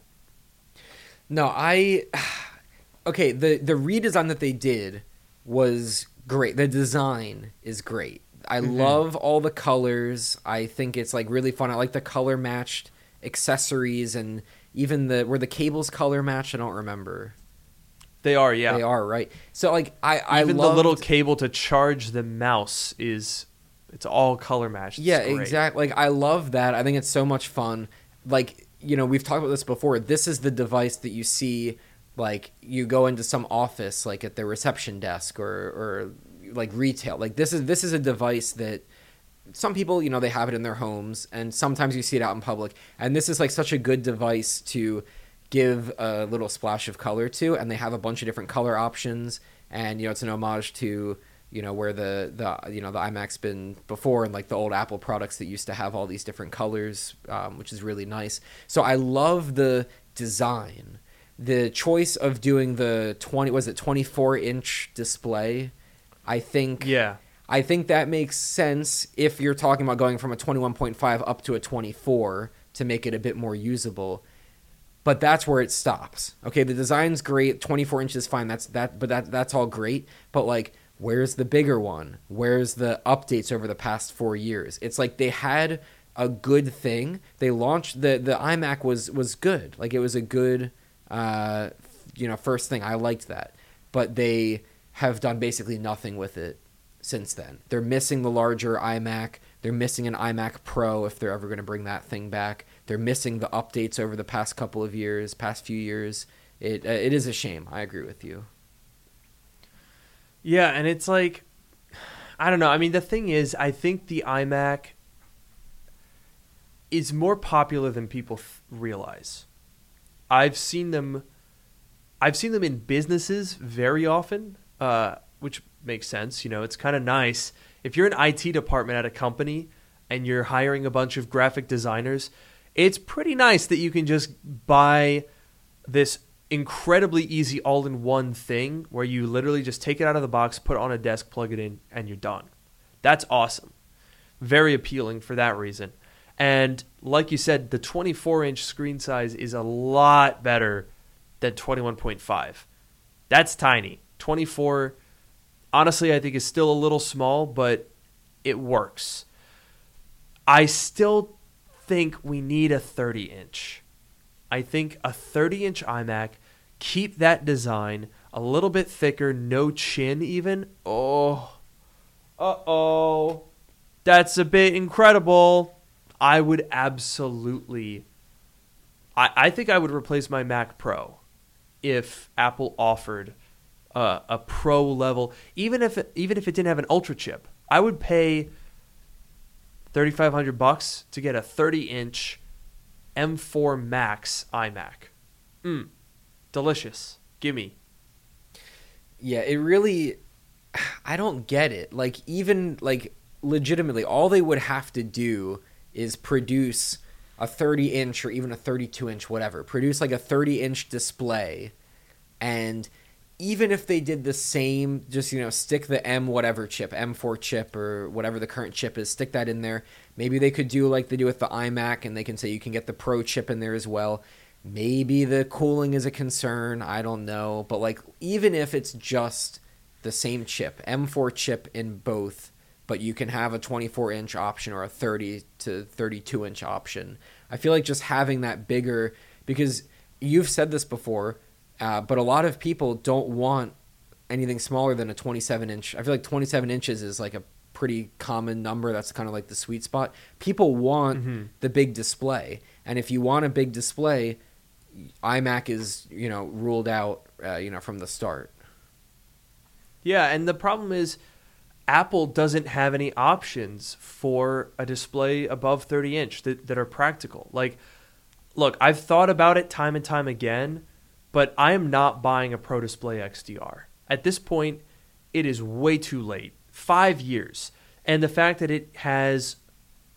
No, I okay, the the redesign that they did was great. The design is great. I mm-hmm. love all the colors. I think it's like really fun. I like the color matched accessories, and even the were the cables color matched. I don't remember. They are, yeah. They are, right. So like I I even loved, the little cable to charge the mouse is it's all color matched. Yeah, exactly. Like I love that. I think it's so much fun. Like, you know, we've talked about this before. This is the device that you see, like you go into some office, like at the reception desk or or like retail. Like this is this is a device that some people, you know, they have it in their homes, and sometimes you see it out in public. And this is like such a good device to give a little splash of color to, and they have a bunch of different color options. And you know, it's an homage to, you know, where the the you know the iMac's been before, and like the old Apple products that used to have all these different colors, um, which is really nice. So I love the design, the choice of doing the twenty was it twenty-four inch display. I think yeah. I think that makes sense if you're talking about going from a twenty-one point five up to a twenty-four to make it a bit more usable. But that's where it stops. Okay, the design's great. twenty-four inches is fine. That's that. But that that's all great. But like, where's the bigger one? Where's the updates over the past four years? It's like they had a good thing. They launched the the iMac was was good. Like it was a good, uh, you know, first thing. I liked that. But they have done basically nothing with it since then. They're missing the larger iMac. They're missing an iMac Pro if they're ever going to bring that thing back. They're missing the updates over the past couple of years, past few years. It uh, it is a shame. I agree with you. Yeah, and it's like, I don't know. I mean, the thing is, I think the iMac is more popular than people th- realize. I've seen them, I've seen them in businesses very often, uh, which makes sense. You know, it's kind of nice if you're an I T department at a company and you're hiring a bunch of graphic designers. It's pretty nice that you can just buy this incredibly easy all-in-one thing where you literally just take it out of the box, put it on a desk, plug it in, and you're done. That's awesome. Very appealing for that reason. And like you said, the twenty-four inch screen size is a lot better than twenty-one point five. That's tiny. twenty-four, honestly, I think is still a little small, but it works. I still think we need a thirty inch. I think a thirty inch iMac, keep that design a little bit thicker, no chin even. Oh, uh-oh. That's a bit incredible. I would absolutely, I, I think I would replace my Mac Pro if Apple offered uh, a Pro level, even if it, even if it didn't have an Ultra chip. I would pay thirty-five hundred bucks to get a thirty inch M four Max iMac. Mm, delicious. Gimme. Yeah, it really, I don't get it. Like, even, like, legitimately, all they would have to do is produce a thirty inch or even a thirty-two inch, whatever. Produce, like, a thirty inch display, and even if they did the same, just, you know, stick the M whatever chip, M four chip or whatever the current chip is, stick that in there. Maybe they could do like they do with the iMac, and they can say you can get the Pro chip in there as well. Maybe the cooling is a concern. I don't know. But like, even if it's just the same chip, M four chip in both, but you can have a twenty-four inch option or a thirty to thirty-two inch option. I feel like just having that bigger, because you've said this before, Uh, but a lot of people don't want anything smaller than a twenty-seven inch. I feel like twenty-seven inches is like a pretty common number. That's kind of like the sweet spot. People want mm-hmm. the big display. And if you want a big display, iMac is, you know, ruled out, uh, you know, from the start. Yeah, and the problem is Apple doesn't have any options for a display above thirty inch that, that are practical. Like, look, I've thought about it time and time again, but I am not buying a Pro Display X D R. At this point, it is way too late. Five years. And the fact that it has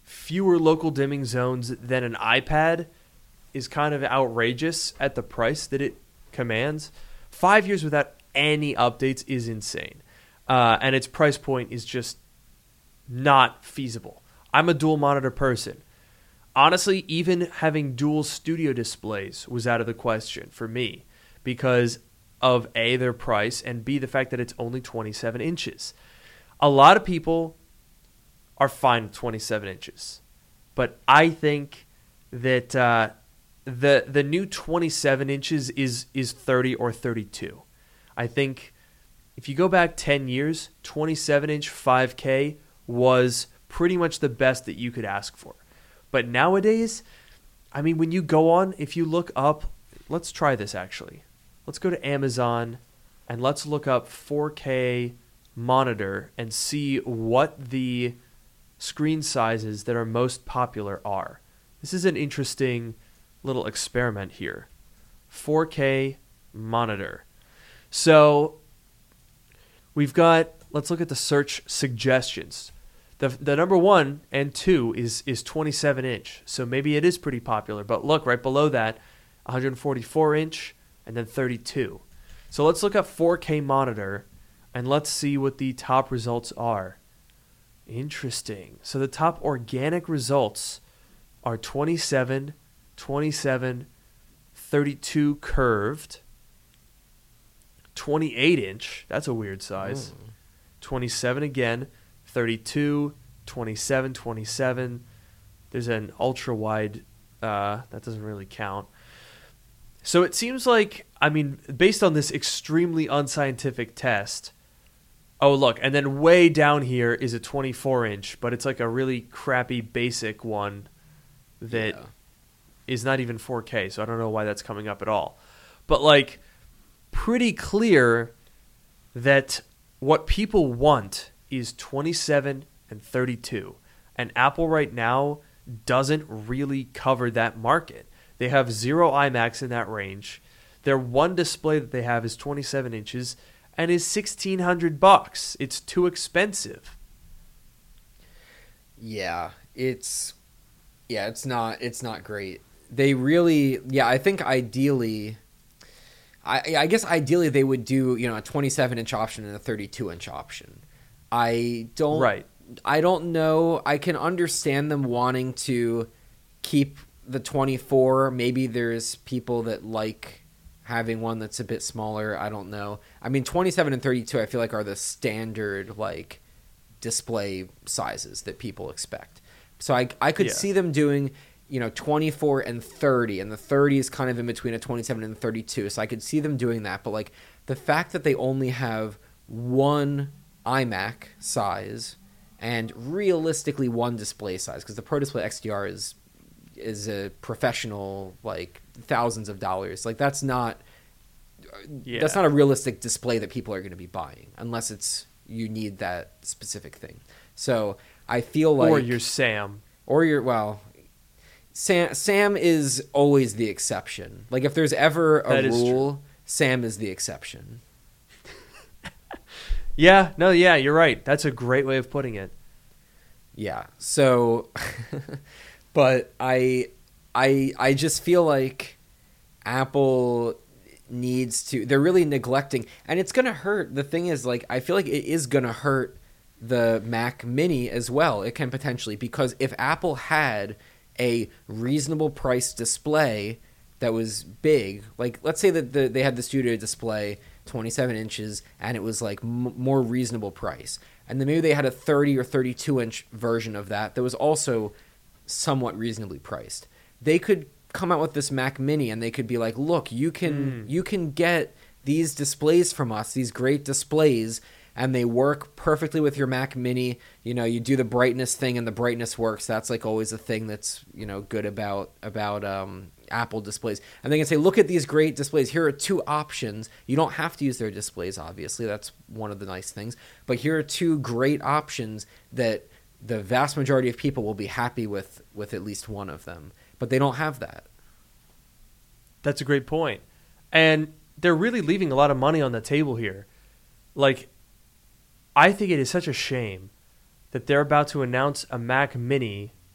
fewer local dimming zones than an iPad is kind of outrageous at the price that it commands. Five years without any updates is insane. Uh, and its price point is just not feasible. I'm a dual monitor person. Honestly, even having dual studio displays was out of the question for me because of A, their price, and B, the fact that it's only twenty-seven inches. A lot of people are fine with twenty-seven inches, but I think that uh, the the new twenty-seven inches is is thirty or thirty-two. I think if you go back ten years, twenty-seven inch five K was pretty much the best that you could ask for. But nowadays, I mean, when you go on, if you look up, let's try this actually. Let's go to Amazon and let's look up four K monitor and see what the screen sizes that are most popular are. This is an interesting little experiment here. four K monitor. So we've got, let's look at the search suggestions. The the number one and two is is twenty-seven inch. So maybe it is pretty popular. But look, right below that, one forty-four inch and then thirty-two. So let's look up four K monitor and let's see what the top results are. Interesting. So the top organic results are twenty-seven, twenty-seven, thirty-two curved, twenty-eight inch. That's a weird size. Mm. twenty-seven again, thirty-two, twenty-seven, twenty-seven. There's an ultra wide. Uh, that doesn't really count. So it seems like, I mean, based on this extremely unscientific test. Oh, look, and then way down here is a twenty-four inch, but it's like a really crappy basic one that yeah. is not even four K, so I don't know why that's coming up at all. But, like, pretty clear that what people want is twenty-seven and thirty-two. And Apple right now doesn't really cover that market. They have zero iMacs in that range. Their one display that they have is twenty-seven inches and is sixteen hundred bucks. It's too expensive. Yeah, it's yeah, it's not it's not great. They really yeah, I think ideally I I guess ideally they would do, you know, a twenty-seven inch option and a thirty-two inch option. I don't right. I don't know. I can understand them wanting to keep the twenty-four. Maybe there's people that like having one that's a bit smaller. I don't know. I mean, twenty-seven and thirty-two I feel like are the standard like display sizes that people expect. So I I could yeah. see them doing, you know, twenty-four and thirty, and the thirty is kind of in between a twenty-seven and a thirty-two. So I could see them doing that, but like the fact that they only have one iMac size and realistically one display size, because the Pro Display X D R is is a professional, like thousands of dollars. Like that's not yeah. that's not a realistic display that people are going to be buying unless it's you need that specific thing. So I feel like or you're Sam or you're well Sam Sam is always the exception. Like if there's ever a that rule, is Sam is the exception. Yeah, no, yeah, you're right. That's a great way of putting it. Yeah. So, but I, I, I just feel like Apple needs to. They're really neglecting, and it's gonna hurt. The thing is, like, I feel like it is gonna hurt the Mac Mini as well. It can potentially, because if Apple had a reasonable price display that was big, like let's say that the, they had the Studio Display twenty-seven inches and it was like m- more reasonable price, and then maybe they had a thirty or thirty-two inch version of that that was also somewhat reasonably priced, they could come out with this Mac Mini and they could be like, look, you can mm. you can get these displays from us, these great displays, and they work perfectly with your Mac Mini. You know, you do the brightness thing and the brightness works. That's like always a thing that's, you know, good about about um Apple displays. And they can say, look at these great displays. Here are two options. You don't have to use their displays, obviously. That's one of the nice things. But here are two great options that the vast majority of people will be happy with, with at least one of them. But they don't have that. That's a great point. And they're really leaving a lot of money on the table here. Like, I think it is such a shame that they're about to announce a Mac Mini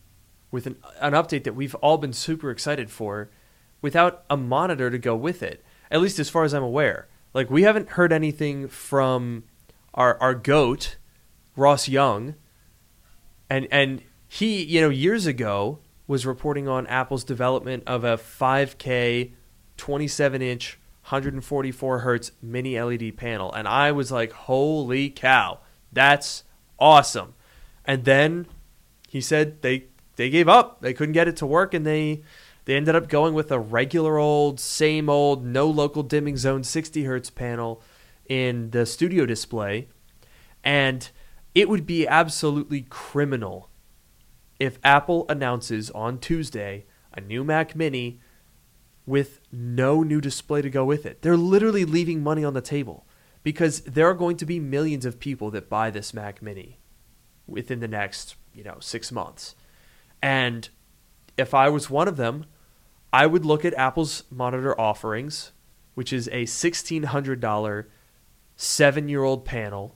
with an, an update that we've all been super excited for without a monitor to go with it, at least as far as I'm aware. Like, we haven't heard anything from our our GOAT, Ross Young, and and he, you know, years ago was reporting on Apple's development of a five K, twenty-seven inch, one hundred forty-four hertz mini L E D panel. And I was like, holy cow, that's awesome. And then he said they they gave up. They couldn't get it to work, and they they ended up going with a regular old, same old, no local dimming zone sixty hertz panel in the studio display. And it would be absolutely criminal if Apple announces on Tuesday a new Mac Mini with no new display to go with it. They're literally leaving money on the table because there are going to be millions of people that buy this Mac Mini within the next, you know, six months. And if I was one of them, I would look at Apple's monitor offerings, which is a sixteen hundred dollars seven-year-old panel,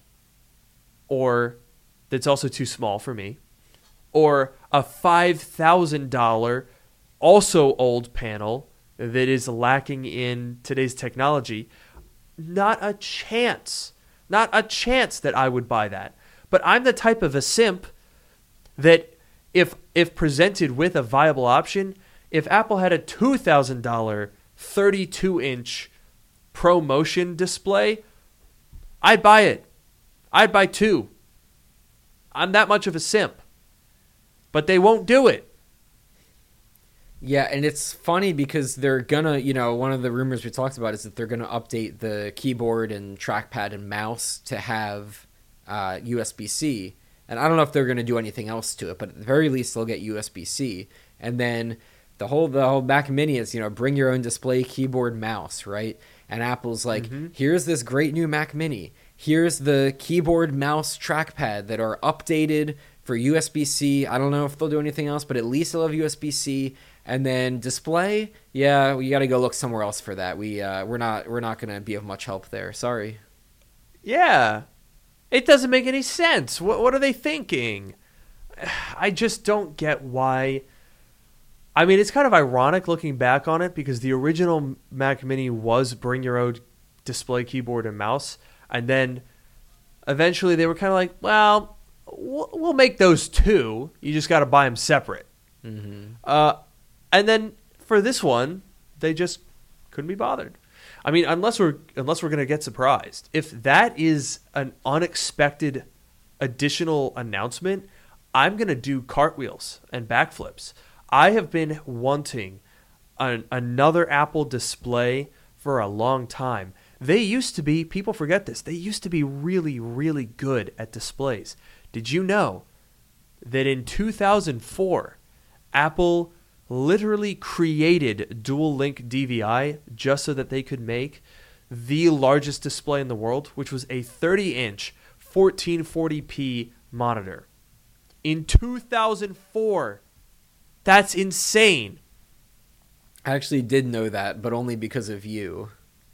or that's also too small for me, or a five thousand dollars also old panel that is lacking in today's technology. Not a chance. Not a chance that I would buy that. But I'm the type of a simp that if if presented with a viable option, if Apple had a two thousand dollars thirty-two inch ProMotion display, I'd buy it. I'd buy two. I'm that much of a simp. But they won't do it. Yeah, and it's funny because they're gonna, you know, one of the rumors we talked about is that they're gonna update the keyboard and trackpad and mouse to have uh, U S B C. And I don't know if they're gonna do anything else to it, but at the very least they'll get U S B C. And then the whole the whole Mac Mini is, you know, bring your own display, keyboard, mouse, right? And Apple's like, mm-hmm. here's this great new Mac Mini. Here's the keyboard, mouse, trackpad that are updated for U S B C. I don't know if they'll do anything else, but at least they'll have U S B C. And then display, yeah, we got to go look somewhere else for that. We uh, we're not we're not going to be of much help there. Sorry. Yeah, it doesn't make any sense. What what are they thinking? I just don't get why. I mean, it's kind of ironic looking back on it because the original Mac Mini was bring your own display, keyboard, and mouse, and then eventually they were kind of like, well, we'll make those two. You just got to buy them separate. Mm-hmm. Uh. And then for this one, they just couldn't be bothered. I mean, unless we're unless we're going to get surprised. If that is an unexpected additional announcement, I'm going to do cartwheels and backflips. I have been wanting an, another Apple display for a long time. They used to be, people forget this, they used to be really, really good at displays. Did you know that in two thousand four, Apple literally created Dual Link D V I just so that they could make the largest display in the world, which was a thirty inch fourteen forty p monitor in two thousand four. That's insane. I actually did know that, but only because of you.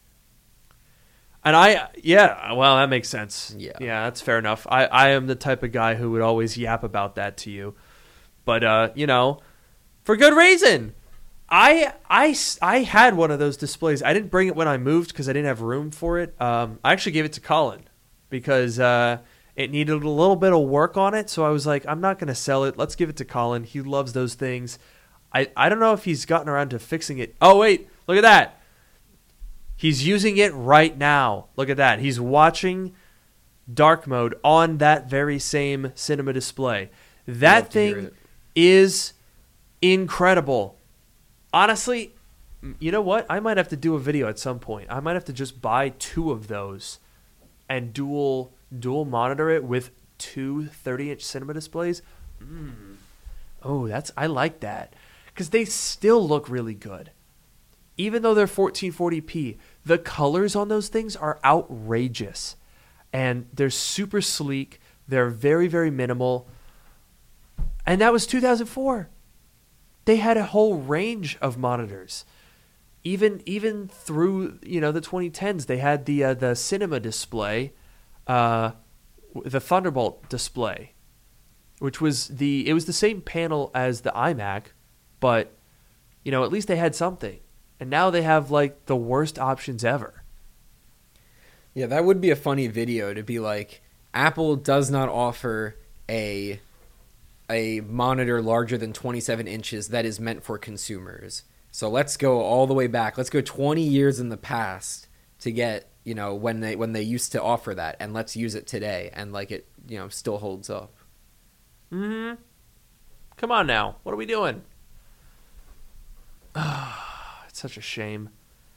And I, yeah, well, that makes sense. Yeah, yeah, that's fair enough. I, I am the type of guy who would always yap about that to you. But, uh, you know, for good reason. I, I, I had one of those displays. I didn't bring it when I moved because I didn't have room for it. Um, I actually gave it to Colin because uh, it needed a little bit of work on it. So I was like, I'm not going to sell it. Let's give it to Colin. He loves those things. I, I don't know if he's gotten around to fixing it. Oh, wait. Look at that. He's using it right now. Look at that. He's watching dark mode on that very same cinema display. That thing is incredible. Honestly, you know what? I might have to do a video at some point. I might have to just buy two of those and dual dual monitor it with two thirty inch cinema displays. Mm. Oh, that's I like that because they still look really good. Even though they're fourteen forty p, the colors on those things are outrageous. And they're super sleek. They're very, very minimal. And that was two thousand four. They had a whole range of monitors. Even even through, you know, the twenty tens, they had the uh, the cinema display, uh, the Thunderbolt display. which was the it was the same panel as the iMac, but you know, at least they had something. And now they have like the worst options ever. Yeah, that would be a funny video to be like, Apple does not offer a a monitor larger than twenty-seven inches that is meant for consumers. So let's go all the way back. Let's go twenty years in the past to get, you know, when they when they used to offer that, and let's use it today, and like it, you know, still holds up. Mm-hmm. Come on now. What are we doing? It's such a shame.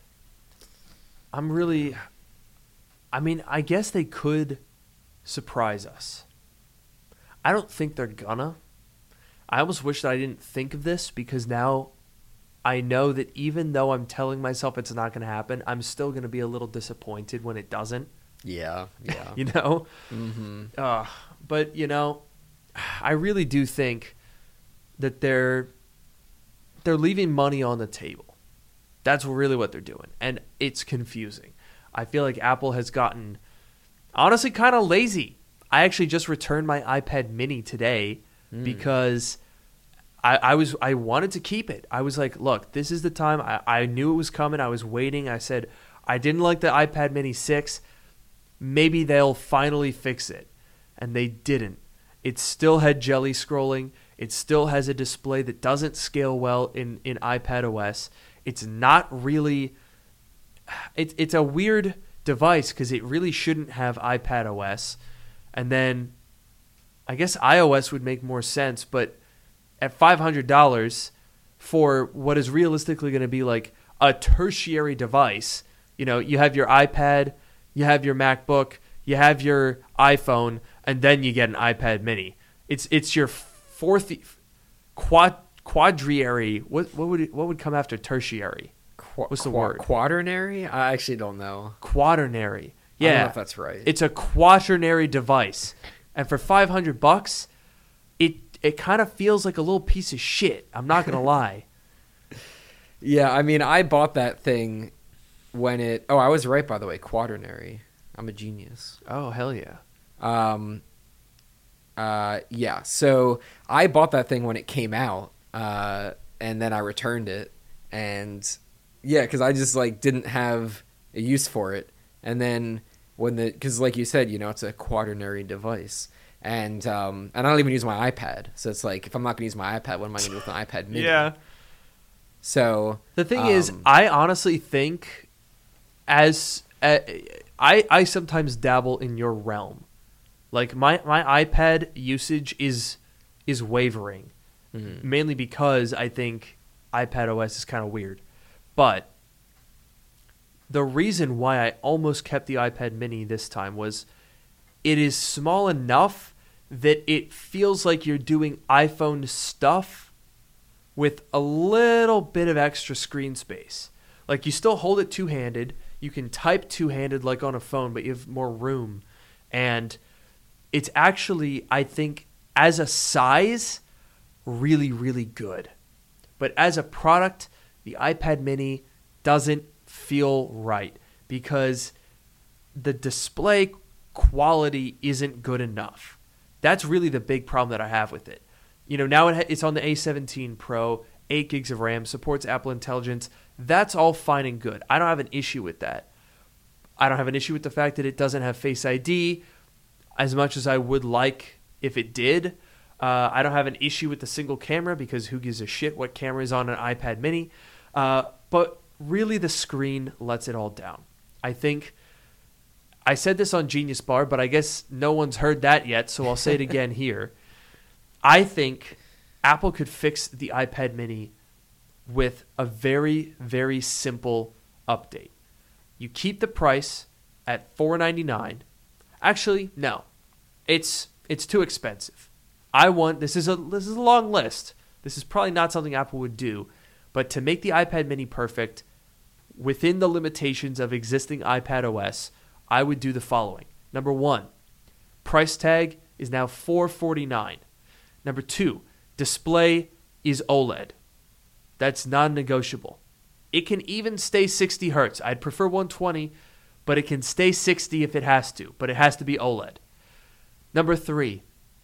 I'm really... I mean, I guess they could surprise us. I don't think they're gonna. I almost wish that I didn't think of this, because now I know that even though I'm telling myself it's not going to happen, I'm still going to be a little disappointed when it doesn't. Yeah, yeah. You know? Mm-hmm. Uh, but, you know, I really do think that they're they're leaving money on the table. That's really what they're doing. And it's confusing. I feel like Apple has gotten, honestly, kind of lazy. I actually just returned my iPad mini today mm. because I, I was I wanted to keep it. I was like, look, this is the time. I, I knew it was coming. I was waiting. I said, I didn't like the iPad mini six. Maybe they'll finally fix it. And they didn't. It still had jelly scrolling. It still has a display that doesn't scale well in, in iPadOS. It's not really... It, it's a weird device because it really shouldn't have iPadOS. And then I guess iOS would make more sense, but at five hundred dollars for what is realistically going to be like a tertiary device, you know, you have your iPad, you have your MacBook, you have your iPhone, and then you get an iPad mini. It's it's your fourth quad quadriary. What what would it, what would come after tertiary? Qu- What's the qu- word? Quaternary? I actually don't know. Quaternary. Yeah, I don't know if that's right. It's a quaternary device, and for five hundred bucks, it it kind of feels like a little piece of shit. I'm not gonna lie. Yeah, I mean, I bought that thing when it. Oh, I was right, by the way. Quaternary. I'm a genius. Oh, hell yeah. Um. Uh. Yeah. So I bought that thing when it came out. Uh. And then I returned it, and yeah, because I just like didn't have a use for it, and then. When the because like you said, you know, it's a quaternary device, and um and I don't even use my iPad, so it's like if I'm not gonna use my iPad, what am I gonna do with an iPad mini? Yeah. So the thing um, is, I honestly think, as uh, I I sometimes dabble in your realm, like my my iPad usage is is wavering, mm-hmm. mainly because I think iPadOS is kind of weird, but. The reason why I almost kept the iPad mini this time was it is small enough that it feels like you're doing iPhone stuff with a little bit of extra screen space. Like you still hold it two-handed. You can type two-handed like on a phone, but you have more room. And it's actually, I think, as a size, really, really good. But as a product, the iPad mini doesn't feel right because the display quality isn't good enough. That's really the big problem that I have with it. You know, now it ha- it's on the A seventeen Pro, eight gigs of RAM, supports Apple Intelligence. That's all fine and good. I don't have an issue with that. I don't have an issue with the fact that it doesn't have Face I D as much as I would like if it did. Uh, I don't have an issue with the single camera because who gives a shit what camera is on an iPad mini. Uh, but really, the screen lets it all down. I think I said this on Genius Bar, but I guess no one's heard that yet, so I'll say it again here. I think Apple could fix the iPad mini with a very, very simple update. You keep the price at four ninety-nine. Actually, no. It's it's too expensive. I want this is a this is a long list. This is probably not something Apple would do, but to make the iPad mini perfect within the limitations of existing iPadOS, I would do the following. Number one, price tag is now four forty-nine. Number two, display is OLED. That's non-negotiable. It can even stay sixty hertz. I'd prefer one twenty, but it can stay sixty if it has to, but it has to be OLED. Number three,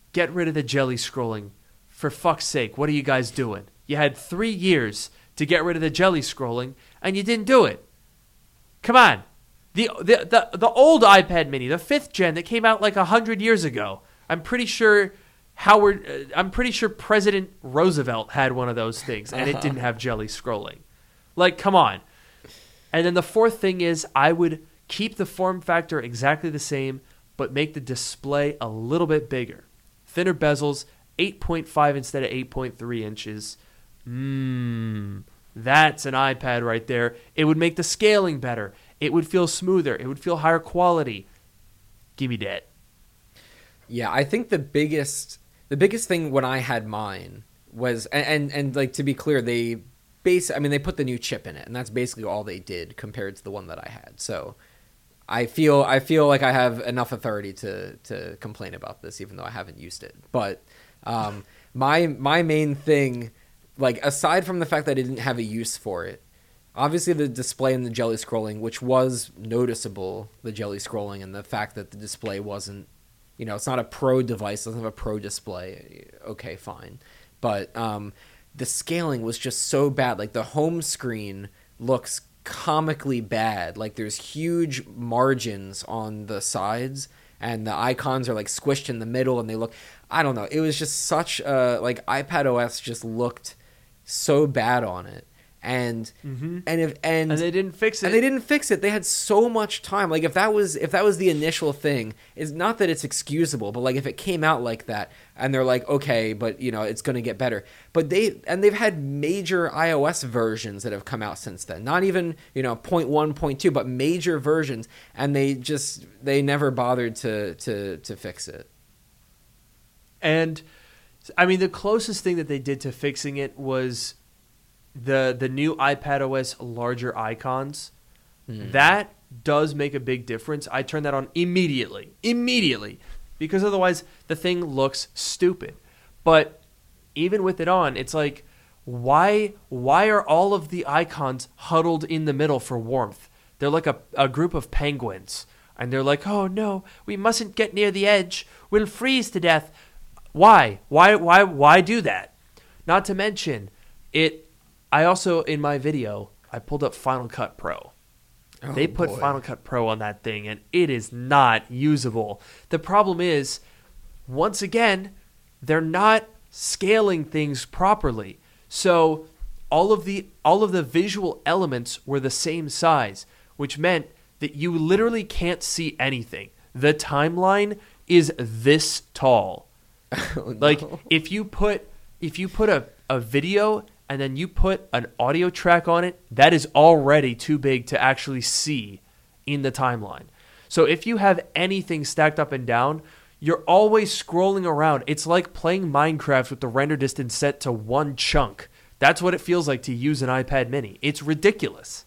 get rid of the jelly scrolling. For fuck's sake, what are you guys doing? You had three years to get rid of the jelly scrolling, and you didn't do it. Come on. The the the, the old iPad mini, the fifth gen that came out like a hundred years ago. I'm pretty sure Howard, uh, I'm pretty sure President Roosevelt had one of those things, and it didn't have jelly scrolling. Like, come on. And then the fourth thing is I would keep the form factor exactly the same, but make the display a little bit bigger. Thinner bezels, eight point five instead of eight point three inches. Mmm, that's an iPad right there. It would make the scaling better. It would feel smoother. It would feel higher quality. Give me that. Yeah, I think the biggest the biggest thing when I had mine was, and, and, and like to be clear, they base I mean they put the new chip in it, and that's basically all they did compared to the one that I had. So I feel I feel like I have enough authority to to complain about this, even though I haven't used it. But um, my my main thing, like aside from the fact that I didn't have a use for it, obviously the display and the jelly scrolling, which was noticeable, the jelly scrolling and the fact that the display wasn't, you know, it's not a pro device, doesn't have a pro display. Okay, fine. But um, the scaling was just so bad. Like the home screen looks comically bad. Like there's huge margins on the sides, and the icons are like squished in the middle, and they look, I don't know. It was just such a, like iPadOS just looked so bad on it. And mm-hmm. and if and, and they didn't fix it. And they didn't fix it. They had so much time. Like if that was if that was the initial thing, it's not that it's excusable, but like if it came out like that and they're like, okay, but you know, it's going to get better. But they and they've had major iOS versions that have come out since then. Not even, you know, point one, point two, but major versions, and they just they never bothered to to to fix it. And I mean, the closest thing that they did to fixing it was the the new iPadOS larger icons. Mm. That does make a big difference. I turn that on immediately, immediately, because otherwise the thing looks stupid. But even with it on, it's like, why why are all of the icons huddled in the middle for warmth? They're like a, a group of penguins, and they're like, oh no, we mustn't get near the edge. We'll freeze to death. Why? Why why why do that? Not to mention, it I also, in my video, I pulled up Final Cut Pro. Oh, they put boy. Final Cut Pro on that thing, and it is not usable. The problem is, once again, they're not scaling things properly. So all of the all of the visual elements were the same size, which meant that you literally can't see anything. The timeline is this tall. Oh, no. Like if you put if you put a, a video and then you put an audio track on it, that is already too big to actually see in the timeline. So if you have anything stacked up and down, you're always scrolling around. It's like playing Minecraft with the render distance set to one chunk. That's what it feels like to use an iPad mini. It's ridiculous.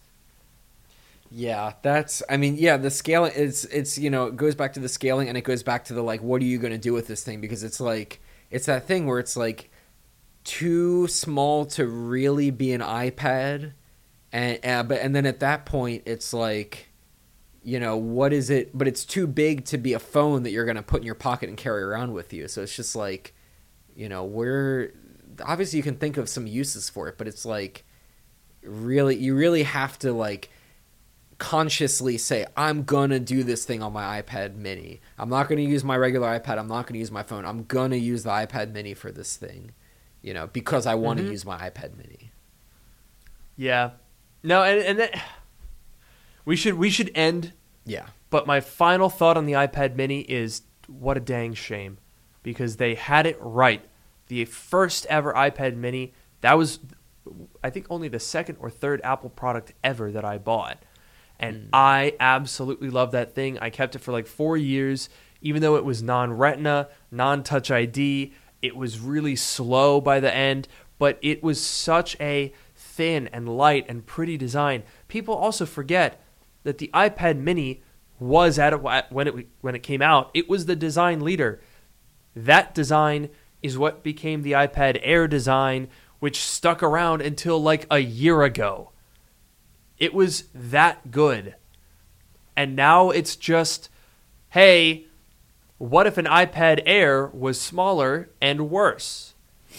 Yeah, that's, I mean, yeah, the scaling, it's, it's, you know, it goes back to the scaling, and it goes back to the, like, what are you going to do with this thing? Because it's like, it's that thing where it's like, too small to really be an iPad, and uh, but and then at that point it's like, you know, what is it? But it's too big to be a phone that you're gonna put in your pocket and carry around with you. So it's just like, you know, we're obviously you can think of some uses for it, but it's like, really, you really have to like consciously say, I'm gonna do this thing on my iPad mini. I'm not gonna use my regular iPad. I'm not gonna use my phone. I'm gonna use the iPad mini for this thing. You know, because I want mm-hmm. to use my iPad mini. Yeah. No, and, and that, we should we should end. Yeah. But my final thought on the iPad mini is, what a dang shame. Because they had it right. The first ever iPad mini, that was, I think, only the second or third Apple product ever that I bought. And mm. I absolutely love that thing. I kept it for like four years, even though it was non-Retina, non-Touch I D. It was really slow by the end, but it was such a thin and light and pretty design. People also forget that the iPad mini was at it when it when it came out. It was the design leader. That design is what became the iPad Air design, which stuck around until like a year ago. It was that good. And now it's just, hey, what if an iPad Air was smaller and worse?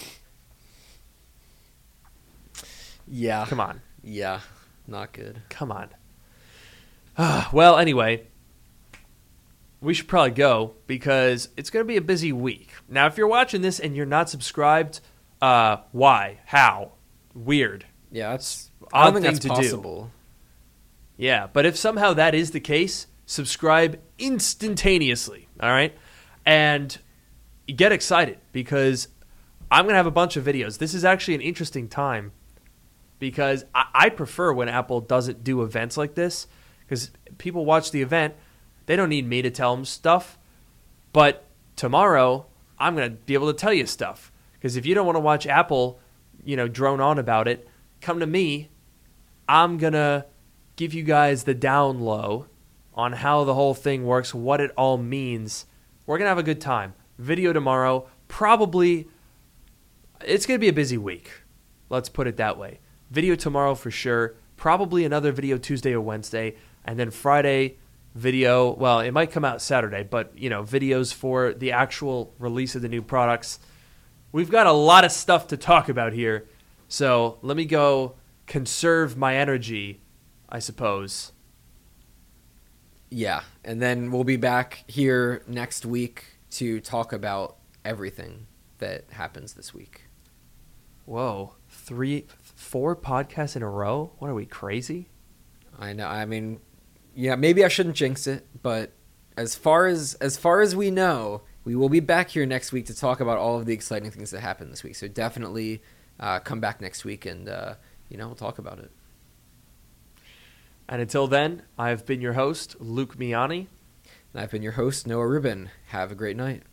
Yeah. Come on. Yeah. Not good. Come on. Well, anyway, we should probably go because it's going to be a busy week. Now, if you're watching this and you're not subscribed, uh, why? How? Weird. Yeah, that's I don't Odd think thing that's to do. possible. Yeah, but if somehow that is the case, subscribe instantaneously, all right? And get excited because I'm going to have a bunch of videos. This is actually an interesting time because I, I prefer when Apple doesn't do events like this because people watch the event. They don't need me to tell them stuff. But tomorrow, I'm going to be able to tell you stuff. Because if you don't want to watch Apple, you know, drone on about it, come to me. I'm going to give you guys the down low on how the whole thing works, what it all means. We're going to have a good time. Video tomorrow. Probably, it's going to be a busy week. Let's put it that way. Video tomorrow for sure. Probably another video Tuesday or Wednesday. And then Friday video, well, it might come out Saturday, but, you know, videos for the actual release of the new products. We've got a lot of stuff to talk about here. So let me go conserve my energy, I suppose. Yeah, and then we'll be back here next week to talk about everything that happens this week. Whoa, three, four podcasts in a row? What are we, crazy? I know. I mean, yeah, maybe I shouldn't jinx it, but as far as as far as we know, we will be back here next week to talk about all of the exciting things that happened this week. So definitely uh, come back next week and uh, you know, we'll talk about it. And until then, I've been your host, Luke Miani. And I've been your host, Noah Rubin. Have a great night.